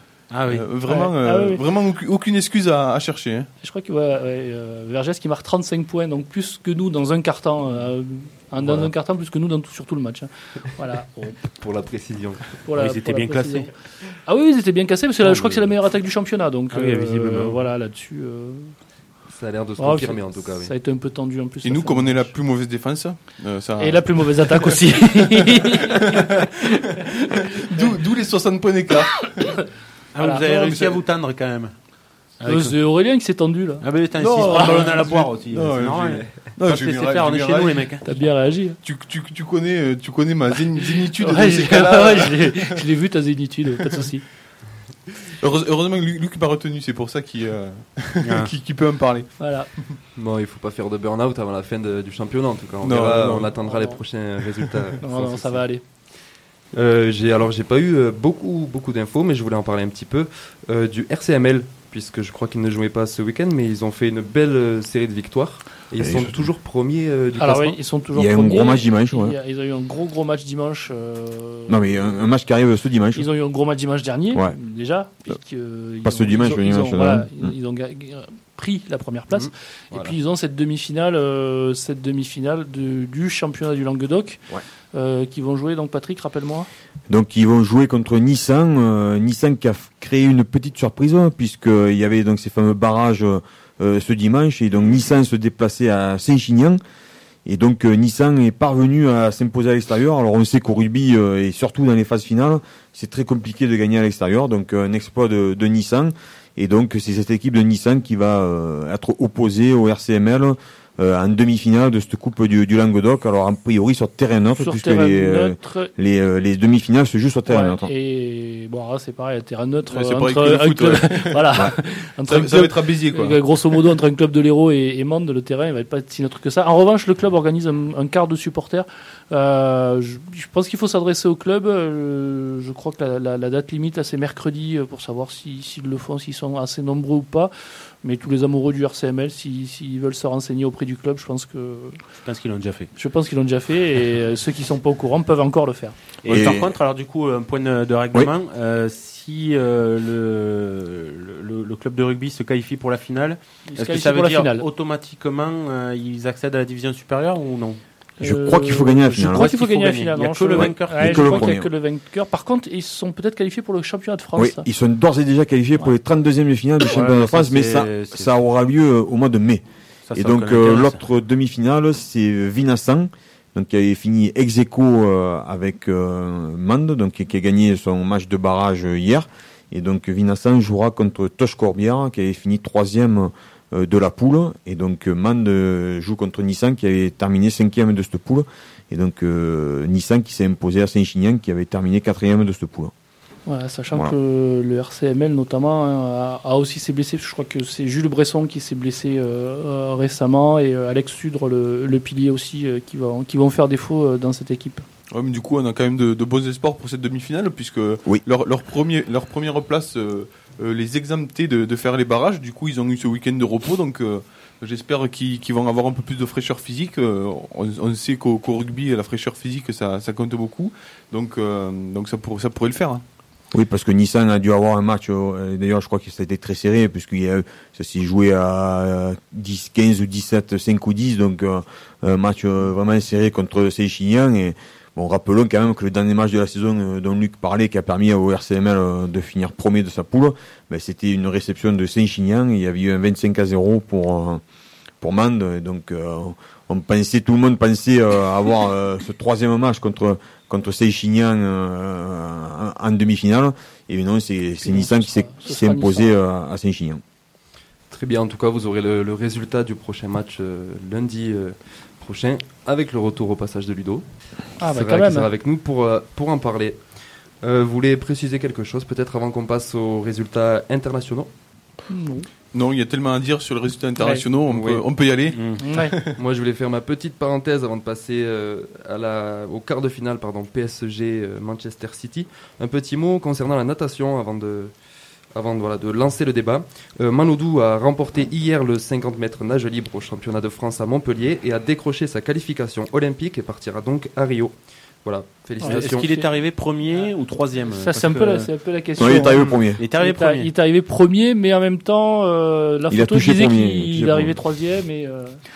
vraiment aucune excuse à chercher. Hein. Je crois que Vergès qui marque 35 points, donc plus que nous dans un quart-temps. Dans un quart-temps plus que nous sur tout le match. Hein. Voilà. Pour la précision. Ils étaient bien classés. Ah oui, ils étaient bien classés parce que je crois que c'est la meilleure attaque du championnat. Donc visiblement. Voilà, là-dessus. Ça a l'air de se confirmer en tout cas. Oui. Ça a été un peu tendu en plus. Et nous, comme on est la plus mauvaise défense, et la plus mauvaise attaque aussi. D'où les 60 points d'écart. Vous avez réussi à vous tendre quand même. C'est Aurélien qui s'est tendu là. Ah ben putain, il se prend le ballon à la poire aussi. C'est normal. Non, je vais faire, on est chez nous les mecs. T'as bien réagi. Tu connais ma zénitude. Je l'ai vu ta zénitude, pas de souci. Heureusement que Luc m'a retenu, c'est pour ça qu'il peut en parler. Voilà. Bon, il faut pas faire de burn-out avant la fin du championnat en tout cas. On attendra les prochains résultats. Non, ça va aller. J'ai pas eu beaucoup d'infos, mais je voulais en parler un petit peu du RCML puisque je crois qu'ils ne jouaient pas ce week-end, mais ils ont fait une belle série de victoires. Et ils sont toujours premiers du classement. Oui, ils sont toujours premiers. Il y a eu un gros match dimanche. Ils ont eu un gros match dimanche. Non, mais un match qui arrive ce dimanche. Ils ont eu un gros match dimanche dernier, déjà. Pas ce dimanche, ils ont pris la première place. Et puis ils ont cette demi-finale du championnat du Languedoc. Qui vont jouer, donc Patrick, rappelle-moi. Donc ils vont jouer contre Nissan. Nissan qui a créé une petite surprise, puisqu'il y avait donc ces fameux barrages ce dimanche, et donc Nissan se déplaçait à Saint-Chinian, et donc Nissan est parvenu à s'imposer à l'extérieur. Alors on sait qu'au rugby, et surtout dans les phases finales, c'est très compliqué de gagner à l'extérieur, donc un exploit de Nissan, et donc c'est cette équipe de Nissan qui va être opposée au RCML en demi-finale de cette coupe du Languedoc. Alors a priori sur terrain neutre, puisque les demi-finales se jouent sur terrain neutre. Et bon, là, c'est pareil, terrain neutre c'est entre un club, voilà, ça va être à Béziers, quoi. Grosso modo, entre un club de l'Hérault et Mende, le terrain il va pas être si neutre que ça. En revanche, le club organise un quart de supporters. Je pense qu'il faut s'adresser au club. Je crois que la date limite là, c'est mercredi, pour savoir s'ils le font, s'ils sont assez nombreux ou pas. Mais tous les amoureux du RCML, s'ils veulent se renseigner auprès du club, je pense qu'ils l'ont déjà fait. Je pense qu'ils l'ont déjà fait, et ceux qui sont pas au courant peuvent encore le faire. Et par contre, alors du coup, un point de règlement, si le club de rugby se qualifie pour la finale, est-ce que ça veut dire automatiquement ils accèdent à la division supérieure ou non? Je crois qu'il faut gagner la finale. Je crois qu'il faut gagner la finale. Il n'y a que le vainqueur. Je crois qu'il n'y a que le vainqueur. Par contre, ils sont peut-être qualifiés pour le championnat de France. Oui, ils sont d'ores et déjà qualifiés pour les 32e de finale du championnat de France, mais ça aura lieu au mois de mai. Et donc l'autre demi-finale, c'est Vinassan, donc qui avait fini ex aequo avec Mende, donc qui a gagné son match de barrage hier. Et donc Vinassan jouera contre Toche Corbière, qui avait fini 3e de la poule, et donc Mende joue contre Nissan qui avait terminé 5e de cette poule, et donc Nissan qui s'est imposé à Saint-Chinian qui avait terminé 4e de cette poule. Voilà, sachant que le RCML notamment a aussi ses blessés. Je crois que c'est Jules Bresson qui s'est blessé récemment, et Alex Sudre, le pilier aussi, qui vont faire défaut dans cette équipe. Ouais, mais du coup on a quand même de bons espoirs pour cette demi-finale, puisque leur première place les exemptés de faire les barrages. Du coup ils ont eu ce week-end de repos, donc j'espère qu'ils vont avoir un peu plus de fraîcheur physique. On sait qu'au rugby la fraîcheur physique ça compte beaucoup, donc ça pourrait le faire, hein. Oui, parce que Nissan a dû avoir un match, d'ailleurs je crois que ça a été très serré, ça s'est joué à 10, 15 ou 17, 5 ou 10, donc un match vraiment serré contre Saint-Chinian. Et bon, rappelons quand même que le dernier match de la saison dont Luc parlait, qui a permis au RCML de finir premier de sa poule, c'était une réception de Saint-Chinian. Il y avait eu un 25-0 pour Mende, donc tout le monde pensait avoir ce troisième match contre Saint-Chinian en demi-finale, et non, c'est Nissan qui s'est imposé à Saint-Chinian. Très bien, en tout cas vous aurez le résultat du prochain match lundi prochain, avec le retour au passage de Ludo qui sera avec nous pour en parler. Vous voulez préciser quelque chose peut-être avant qu'on passe aux résultats internationaux? Non, il y a tellement à dire sur les résultats internationaux, on peut y aller. Moi, je voulais faire ma petite parenthèse avant de passer au quart de finale, PSG Manchester City. Un petit mot concernant la natation avant de lancer le débat. Manodou a remporté hier le 50 mètres nage libre au championnat de France à Montpellier et a décroché sa qualification olympique et partira donc à Rio. Voilà, félicitations. Est-ce qu'il est arrivé premier ou troisième? Ça, c'est un peu la question. Non, il est arrivé premier. Il est arrivé premier, mais en même temps, la photo disait qu'il est arrivé troisième. Et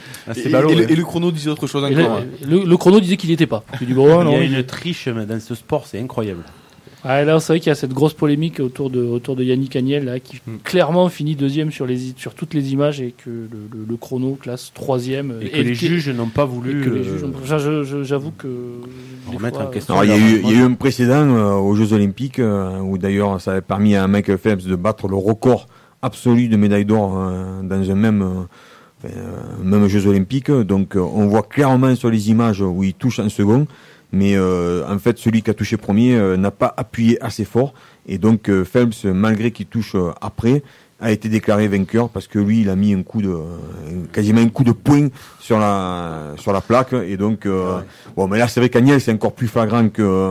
le chrono disait autre chose encore. Le chrono disait qu'il n'y était pas. Il y a une triche dans ce sport, c'est incroyable. Ah, là, c'est vrai qu'il y a cette grosse polémique autour de Yannick Agnel, là, qui clairement finit deuxième sur toutes les images, et que le chrono classe troisième. Et que les juges n'ont pas voulu. J'avoue que. Remettre en question. Alors, il y a eu un précédent aux Jeux Olympiques, où d'ailleurs ça avait permis à Michael Phelps de battre le record absolu de médailles d'or dans un même Jeux Olympiques. Donc, on voit clairement sur les images où il touche en second. Mais en fait, celui qui a touché premier n'a pas appuyé assez fort, et donc Phelps, malgré qu'il touche après, a été déclaré vainqueur, parce que lui, il a mis quasiment un coup de poing sur la plaque, et donc mais là c'est vrai qu'Agnel c'est encore plus flagrant que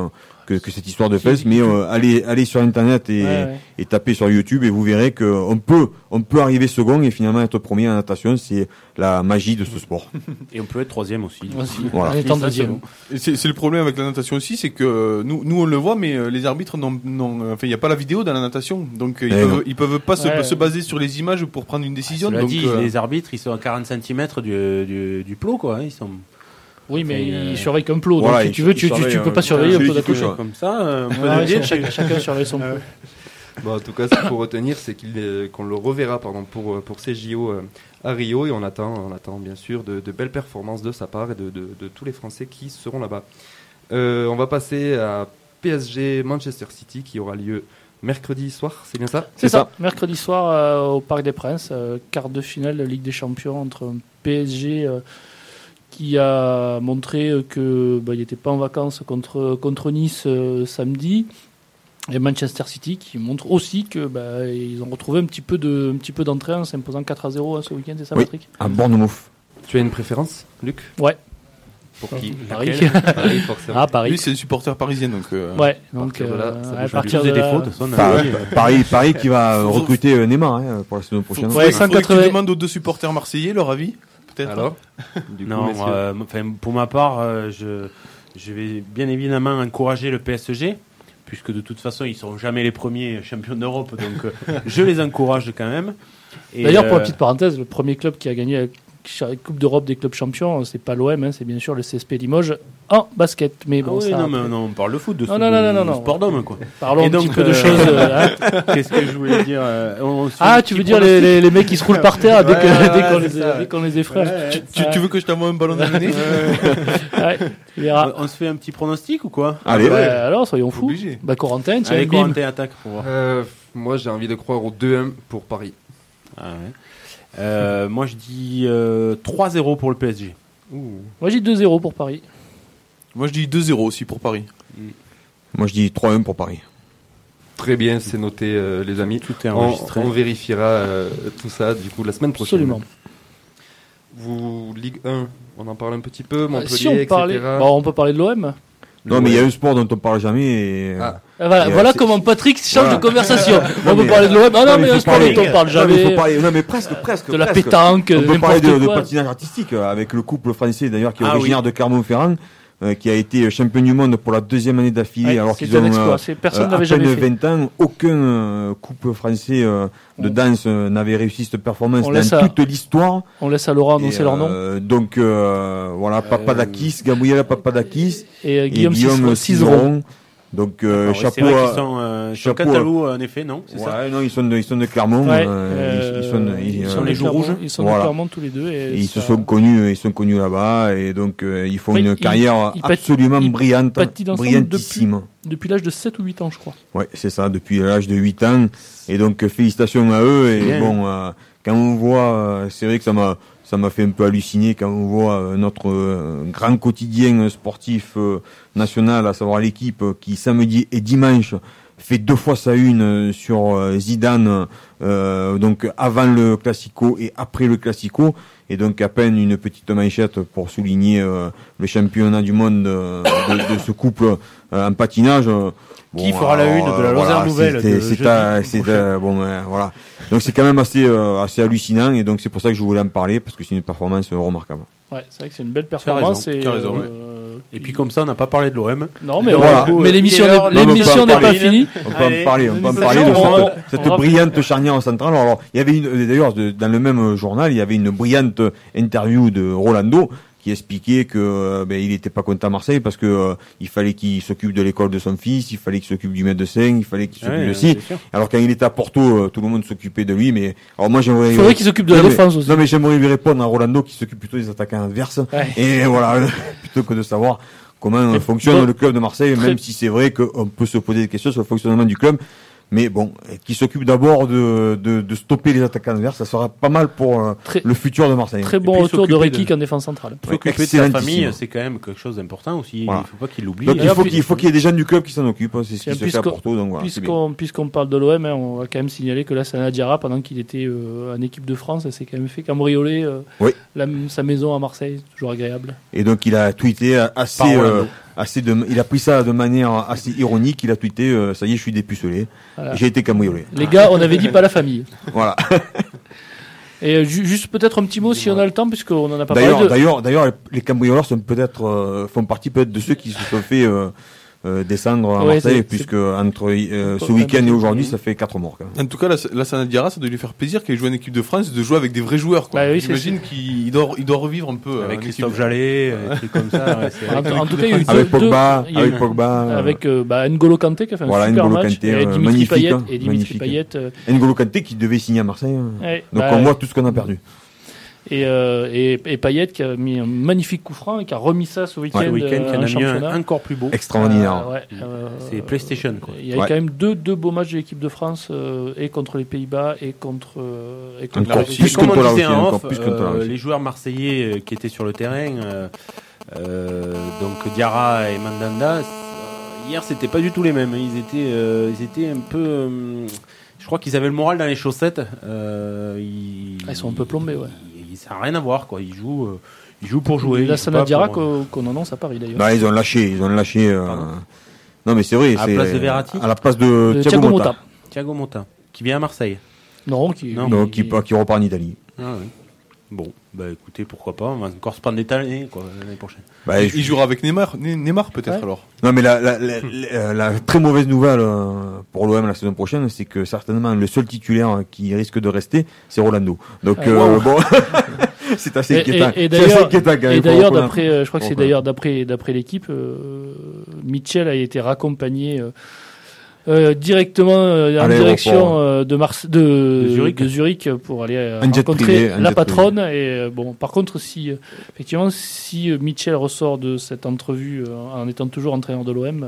que cette histoire de fesses, mais allez sur internet et tapez sur YouTube et vous verrez que on peut arriver second et finalement être premier en natation, c'est la magie de ce sport. Et on peut être troisième aussi. Voilà. C'est le problème avec la natation aussi, c'est que nous on le voit, mais les arbitres il n'y a pas la vidéo dans la natation, donc ils peuvent pas se baser sur les images pour prendre une décision. Cela dit, les arbitres, ils sont à 40 cm du plot, quoi. Ils sont. Oui, mais ils surveillent comme plot. Voilà, donc, si tu veux, tu peux pas surveiller un plot d'accoucher. Comme ça, on peut dire chacun surveille son plot. Bon, en tout cas, ce qu'il faut retenir, c'est qu'on le reverra pour ces JO à Rio, et on attend bien sûr de belles performances de sa part et de tous les Français qui seront là-bas. On va passer à PSG Manchester City qui aura lieu mercredi soir, c'est bien ça ? C'est ça, mercredi soir au Parc des Princes, quart de finale de Ligue des Champions entre un PSG qui a montré qu'il n'était pas en vacances contre Nice samedi, et Manchester City qui montre aussi que ils ont retrouvé un petit peu d'entrée en s'imposant 4-0 ce week-end, c'est ça, Patrick ? À Bournemouth. Tu as une préférence, Luc ? Ouais. Pour qui ? Paris. Paris, forcément. Ah, Paris. Lui, c'est le supporter parisien, donc. Ouais, donc à partir des défauts de son Paris qui va recruter Neymar pour la saison prochaine. Ouais, 180. Tu demandes aux deux supporters marseillais leur avis, peut-être. Alors du coup, non, pour ma part, je vais bien évidemment encourager le PSG, puisque de toute façon, ils ne seront jamais les premiers champions d'Europe, donc je les encourage quand même. Et d'ailleurs, pour la petite parenthèse, le premier club qui a gagné la Coupe d'Europe des clubs champions, c'est pas l'OM, c'est bien sûr le CSP Limoges en basket. Mais bon, on parle de foot, de sport d'homme, quoi. Parlons un petit peu de choses. Qu'est-ce que je voulais dire tu veux dire les mecs qui se roulent par terre dès qu'on les effraie. Tu veux que je t'envoie un ballon dans le nez ? Tu verras. On se fait un petit pronostic ou quoi ? Allez, alors soyons fous. Corentin, tiens, Corentin attaque pour voir. Moi, j'ai envie de croire au 2-1 pour Paris. Ah ouais. Moi je dis 3-0 pour le PSG. Moi je dis 2-0 pour Paris. Moi je dis 2-0 aussi pour Paris. Moi je dis 3-1 pour Paris. Très bien, c'est noté les amis. Tout est enregistré. On vérifiera tout ça du coup la semaine prochaine. Absolument. Vous, Ligue 1, on en parle un petit peu, Montpellier, si on parlait, etc. on peut parler de l'OM. Non, mais il y a un sport dont on parle jamais. Et voilà comment Patrick change de conversation. On peut parler de l'OM. Ah non, mais un sport dont on parle jamais. Non, mais presque. De la pétanque. On peut parler de patinage artistique avec le couple français d'ailleurs qui est originaire de Clermont-Ferrand. Qui a été champion du monde pour la deuxième année d'affilée, alors qu'ils ont personne à n'avait jamais peine 20 ans. Aucun couple français de danse n'avait réussi cette performance dans toute l'histoire. On laisse à Laurent annoncer leur nom. Donc voilà, Papadakis, Gabriela Papadakis et Guillaume Cizeron. Donc chapeau à chapeau Cantalou en effet, non, c'est ça. Non, ils sont de Clermont, ils sont les joues rouges, ils sont de Clermont tous les deux et ils sont connus là-bas et donc ils font une carrière absolument brillantissime. Depuis l'âge de 7 ou 8 ans, je crois. Ouais, c'est ça, depuis l'âge de 8 ans et donc félicitations à eux et bon quand on voit c'est vrai que ça m'a fait un peu halluciner quand on voit notre grand quotidien sportif national, à savoir l'équipe, qui samedi et dimanche fait 2 fois sa une sur Zidane, donc avant le Classico et après le Classico, et donc à peine une petite manchette pour souligner le championnat du monde de ce couple en patinage. Qui fera la une de la Lozère Nouvelle voilà. Donc c'est quand même assez hallucinant et donc c'est pour ça que je voulais en parler parce que c'est une performance remarquable. Ouais, c'est vrai que c'est une belle performance. Tu as raison. Et puis comme ça, on n'a pas parlé de l'OM. Non, mais mais l'émission n'est pas finie. On peut en parler de cette brillante charnière centrale. Alors, il y avait d'ailleurs dans le même journal, il y avait une brillante interview de Rolando qui expliquait que il n'était pas content à Marseille parce que il fallait qu'il s'occupe de l'école de son fils, il fallait qu'il s'occupe du médecin, il fallait qu'il s'occupe de ci. Alors quand il était à Porto, tout le monde s'occupait de lui, mais alors moi j'aimerais. Il faudrait qu'il s'occupe de la défense aussi. Non mais j'aimerais lui répondre à Rolando qui s'occupe plutôt des attaquants adverses. Et voilà, plutôt que de savoir comment fonctionne le club de Marseille, même si c'est vrai qu'on peut se poser des questions sur le fonctionnement du club. Mais bon, qui s'occupe d'abord de stopper les attaquants adverses, ça sera pas mal pour le futur de Marseille. Très bon retour de Rekik en défense centrale. S'occuper de sa famille, c'est quand même quelque chose d'important aussi. Voilà. Il ne faut pas qu'il l'oublie. Donc il faut qu'il y ait des gens du club qui s'en occupent. C'est ce qui se fait à Porto. Donc voilà, puisqu'on parle de l'OM, on va quand même signaler que là, Sana Diarra, pendant qu'il était en équipe de France, s'est quand même fait cambrioler sa maison à Marseille. Toujours agréable. Et donc il a tweeté il a pris ça de manière assez ironique. Il a tweeté, ça y est, je suis dépucelé. Voilà. J'ai été cambriolé. Les gars, on avait dit pas la famille. Voilà. Et juste peut-être un petit mot si on a le temps, puisqu'on en a pas parlé. D'ailleurs, les cambrioleurs font partie peut-être de ceux qui se sont fait descendre à Marseille, puisque entre ce week-end et aujourd'hui, ça fait 4 morts. Quand même. En tout cas, la Sana Diarra, ça doit lui faire plaisir qu'il joue en équipe de France, de jouer avec des vrais joueurs. Quoi. Bah oui, j'imagine qu'il doit revivre un peu avec Christophe Jallet, des trucs comme ça. Ouais, en tout cas, il y a eu avec Pogba, avec N'Golo Kanté qui a fait un super match, et Dimitri Payet. N'Golo Kanté qui devait signer à Marseille. Donc on voit tout ce qu'on a perdu. Et Payet qui a mis un magnifique coup franc et qui a remis ça ce week-end, qui en a mis un encore plus beau. Extraordinaire. C'est PlayStation, quoi. Il y a quand même deux beaux matchs de l'équipe de France, et contre les Pays-Bas et contre la Russie. Comme on disait en off, les joueurs marseillais qui étaient sur le terrain, donc Diarra et Mandanda, hier c'était pas du tout les mêmes. Ils étaient un peu... je crois qu'ils avaient le moral dans les chaussettes. Ils sont un peu plombés, ouais. Ça n'a rien à voir, quoi. Ils jouent pour jouer. La Sana Diarra qu'on annonce à Paris, d'ailleurs. Bah, ils ont lâché. Non, mais c'est vrai. À la place de Verratti. À la place de Thiago Motta. Thiago Motta, qui vient à Marseille. Qui repart en Italie. Ah oui. Bon, bah écoutez, pourquoi pas. On va encore se prendre des l'année prochaine. Bah, il jouera avec Neymar peut-être alors. Non, mais la très mauvaise nouvelle pour l'OM la saison prochaine, c'est que certainement le seul titulaire qui risque de rester, c'est Rolando. Donc bon, c'est assez inquiétant. Et d'ailleurs, d'après, je crois que c'est d'ailleurs d'après l'équipe, Mitchell a été raccompagné directement en direction de Zurich pour aller rencontrer la patronne. Et bon, par contre, si Mitchell ressort de cette entrevue en étant toujours entraîneur de l'OM,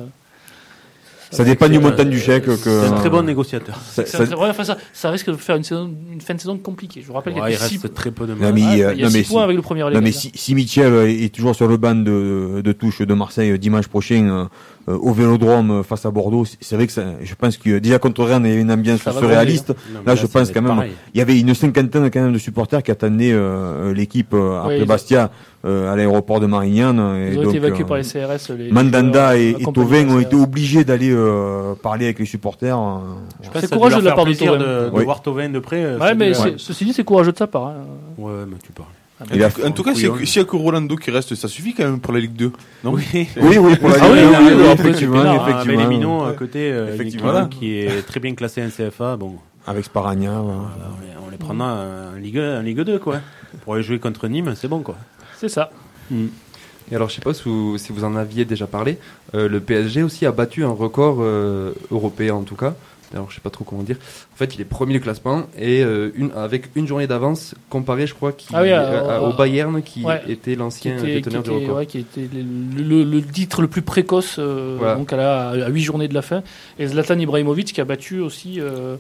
ça dépend du montant du chèque. C'est un très bon négociateur. Ça risque de faire une fin de saison compliquée. Je vous rappelle qu'il y a très peu de matchs. Il y a 6 points avec le premier relais. Mais si Mitchell est toujours sur le banc de touche de Marseille dimanche prochain au Vélodrome face à Bordeaux, c'est vrai que je pense que déjà contre Rennes il y avait une ambiance surréaliste. Là, je pense quand même il y avait une cinquantaine quand même de supporters qui attendaient l'équipe après Bastia à l'aéroport de Marignane. Ils ont été évacués par les CRS. Mandanda et Thauvin ont été obligés d'aller parler avec les supporters. C'est courageux de la part de Thauvin de voir Thauvin de près. Ouais, mais ceci dit, c'est courageux de sa part. Ouais, mais tu parles. En tout cas, s'il y a que Rolando qui reste, ça suffit quand même pour la Ligue 2. Non oui, pour la Ligue 2. Effectivement. Les Minots à côté, qui est très bien classé en CFA. Bon. Avec Sparagna. On les prendra en Ligue 2, quoi. Pour aller jouer contre Nîmes, c'est bon, quoi. C'est ça. Et alors, je sais pas si vous en aviez déjà parlé, le PSG aussi a battu un record européen, en tout cas. Alors, je sais pas trop comment dire. En fait, il est premier du classement et avec une journée d'avance comparé, je crois, au Bayern qui était l'ancien déteneur du record. Qui était le titre le plus précoce, donc à 8 journées de la fin. Et Zlatan Ibrahimovic qui a battu aussi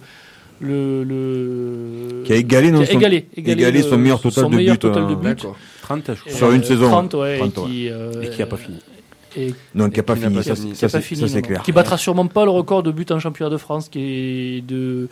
qui a égalé son meilleur total de buts. 30, je crois. Sur une saison. 30, et qui a pas fini. Non, qui n'a pas fini, ça c'est clair. Qui battra sûrement pas le record de buts en championnat de France qui est de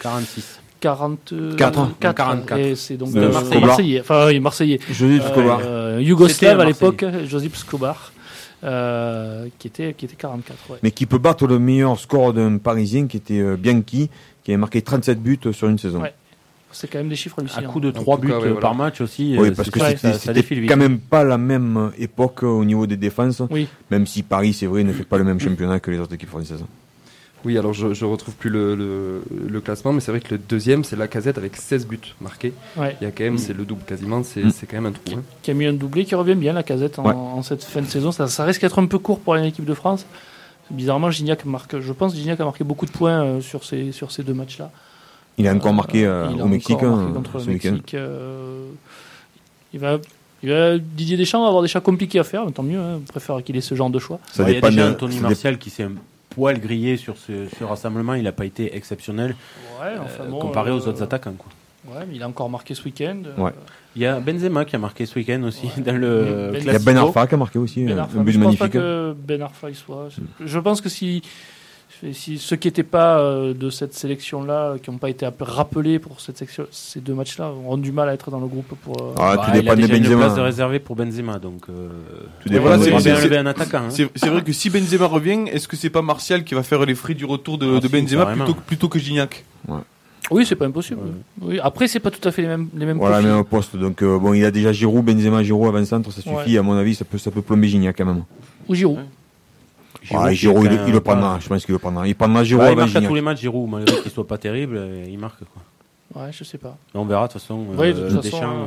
44. Et c'est donc Marseillais. Enfin, Marseillais. Josip Skobar. Yougoslave à l'époque, Josip Skobar. Qui était 44. Ouais. Mais qui peut battre le meilleur score d'un Parisien qui était Bianchi, qui avait marqué 37 buts sur une saison. Ouais. C'est quand même des chiffres hallucinants. À coup de 3 buts par match aussi. Oui, parce que c'était quand même pas la même époque au niveau des défenses. Oui. Même si Paris, c'est vrai, ne fait pas le même championnat que les autres équipes françaises. Oui, alors je retrouve plus le classement, mais c'est vrai que le deuxième, c'est Lacazette avec 16 buts marqués. Ouais. Il y a quand même, c'est le double quasiment, c'est quand même un trou. Qui a mis un doublé qui revient bien, Lacazette, en cette fin de saison. Ça risque d'être un peu court pour l'équipe de France. Bizarrement, Gignac a marqué beaucoup de points sur ces deux matchs-là. Il a encore marqué au Mexique. Contre le Mexique. Didier Deschamps va avoir des choix compliqués à faire, mais tant mieux. On préfère qu'il ait ce genre de choix. Il y a déjà Anthony Martial qui s'est un poil grillé sur ce rassemblement. Il n'a pas été exceptionnel comparé aux autres attaquants, quoi. Ouais, mais il a encore marqué ce week-end. Il y a Benzema qui a marqué ce week-end aussi dans le il y a Ben Arfa qui a marqué aussi un but magnifique. Je pense pas que Ben Arfa y soit. Je pense que si Si ceux qui n'étaient pas de cette sélection-là, qui n'ont pas été rappelés pour ces 2 matchs-là, ont du mal à être dans le groupe pour. Tout dépend de Benzema. Il a une place de réservé pour Benzema, donc. Tout dépend. C'est un attaquant. Hein. C'est vrai que si Benzema revient, est-ce que c'est pas Martial qui va faire les frais du retour de Benzema plutôt que Gignac? Ouais. Oui, c'est pas impossible. Oui. Après, c'est pas tout à fait les mêmes voilà, profils. même poste. Donc il y a déjà Giroud, Benzema, avant-centre, ça suffit. À mon avis, ça peut plomber Gignac quand même. Ou Giroud. Giroud, il le prendra. Je pense qu'il le prendra. Il prendra Giroud avant Gignac. Il marque à tous les matchs, Giroud, malgré qu'il soit pas terrible, il marque quoi. Ouais, je sais pas. On verra de toute façon. Deschamps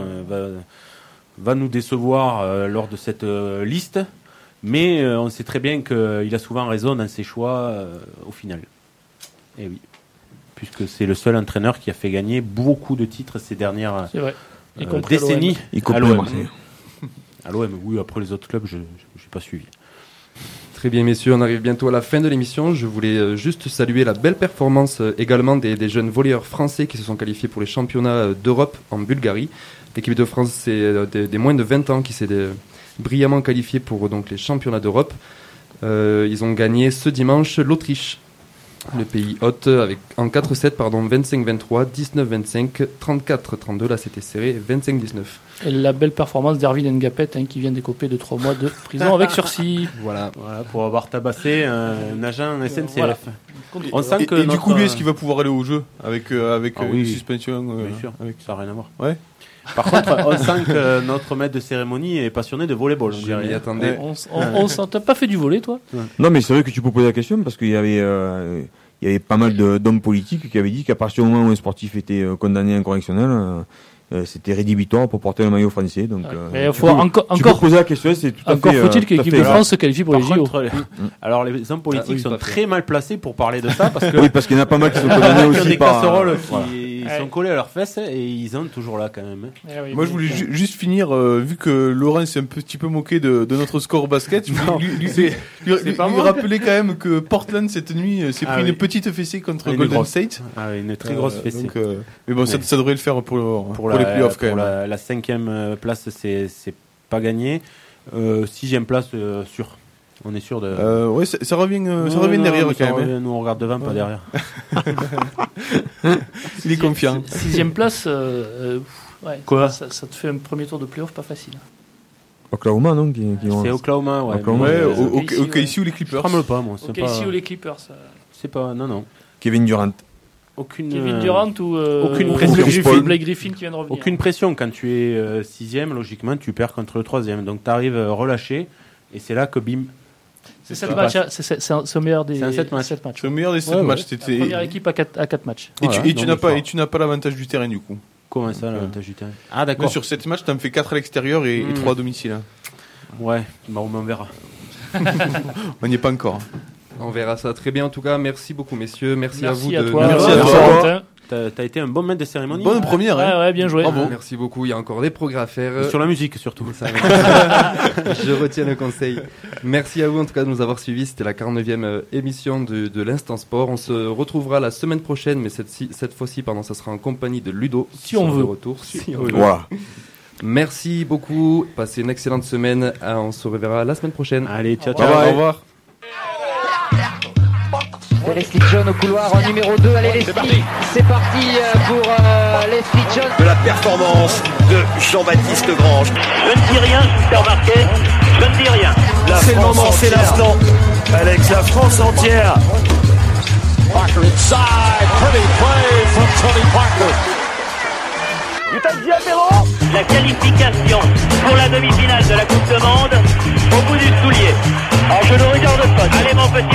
va nous décevoir lors de cette liste, mais on sait très bien qu'il a souvent raison dans ses choix au final. Et oui, puisque c'est le seul entraîneur qui a fait gagner beaucoup de titres ces dernières décennies à l'OM. À l'OM, oui. Après les autres clubs, je n'ai pas suivi. Très bien messieurs, on arrive bientôt à la fin de l'émission. Je voulais juste saluer la belle performance également des jeunes volleyeurs français qui se sont qualifiés pour les championnats d'Europe en Bulgarie. L'équipe de France, c'est des moins de 20 ans qui s'est brillamment qualifiée pour donc, les championnats d'Europe. Ils ont gagné ce dimanche l'Autriche, le pays hôte, en 4-7, 25-23, 19-25, 34-32, là c'était serré, 25-19. Et la belle performance d'Erwin Ngapet qui vient d'écoper de 3 mois de prison avec sursis. Voilà, pour avoir tabassé un agent SNCF. Voilà. On sent que du coup, lui, est-ce qu'il va pouvoir aller au jeu avec une suspension Bien sûr, ça n'a rien à voir. Ouais. Par contre, on sent que notre maître de cérémonie est passionné de volleyball. Attendez. T'as pas fait du volley, toi? Non, mais c'est vrai que tu peux poser la question parce qu'il y avait pas mal d'hommes politiques qui avaient dit qu'à partir du moment où un sportif était condamné en correctionnel, c'était rédhibitoire pour porter le maillot français. Donc, mais tu peux poser la question, c'est tout à fait. Encore faut-il que l'équipe de France se qualifie pour les JO. Alors les hommes politiques sont très mal placés pour parler de ça parce que oui, parce qu'il y en a pas mal qui sont condamnés aussi des casseroles qui sont collés à leurs fesses et ils sont toujours là quand même. Moi, je voulais juste finir, vu que Laurent s'est un petit peu moqué de notre score au basket, lui rappeler quand même que Portland cette nuit s'est pris une petite fessée contre Golden State. Une très grosse fessée. Donc, mais bon, ça devrait le faire pour les playoffs quand même. La 5e place, c'est pas gagné. 6e place, sûr. On est sûr de. Ouais, ça revient derrière quand même. Nous on regarde devant, pas derrière. Il est confiant. 6e place. Quoi ça te fait un premier tour de playoff pas facile. Oklahoma, non C'est Oklahoma, ouais. OKC ou les Clippers. Je tremble pas, moi. OKC ou les Clippers. C'est pas. Non. Kevin Durant. Kevin Durant ou aucune pression. Blake Griffin qui vient de revenir. Aucune pression. Quand tu es 6e, logiquement, tu perds contre le 3e. Donc tu arrives relâché. Et c'est là que bim. C'est 7 matchs. C'est au meilleur des 7 matchs. C'est au meilleur des 7 matchs. La première équipe à 4 matchs. Et tu n'as pas l'avantage du terrain du coup. Comment ça, l'avantage du terrain? Ah d'accord. Sur 7 matchs, tu en fais 4 à l'extérieur et 3 à domicile. Ouais, on verra. On n'y est pas encore. On verra ça très bien en tout cas. Merci beaucoup messieurs. Merci à vous. Merci à toi. T'as été un bon maître de cérémonie. Bonne première. Ouais, bien joué. Bravo. Merci beaucoup. Il y a encore des progrès à faire. Et sur la musique surtout. Je retiens le conseil. Merci à vous en tout cas de nous avoir suivis. C'était la 49e émission de l'Instant Sport. On se retrouvera la semaine prochaine, mais cette fois-ci, ça sera en compagnie de Ludo. Si on veut. De retour. Si on veut. Voilà. Merci beaucoup. Passez une excellente semaine. On se reverra la semaine prochaine. Allez, ciao. Au revoir. Leslie John au couloir en numéro 2. Allez Leslie, c'est parti pour Leslie John. De la performance de Jean-Baptiste Grange. Je ne dis rien, je remarqué. Je ne dis rien. C'est le moment, c'est l'instant. Alex, la France entière. Parker inside. Pretty play from Tony Parker. La qualification pour la demi-finale de la Coupe du Monde au bout du soulier. Alors je ne regarde pas. Allez mon petit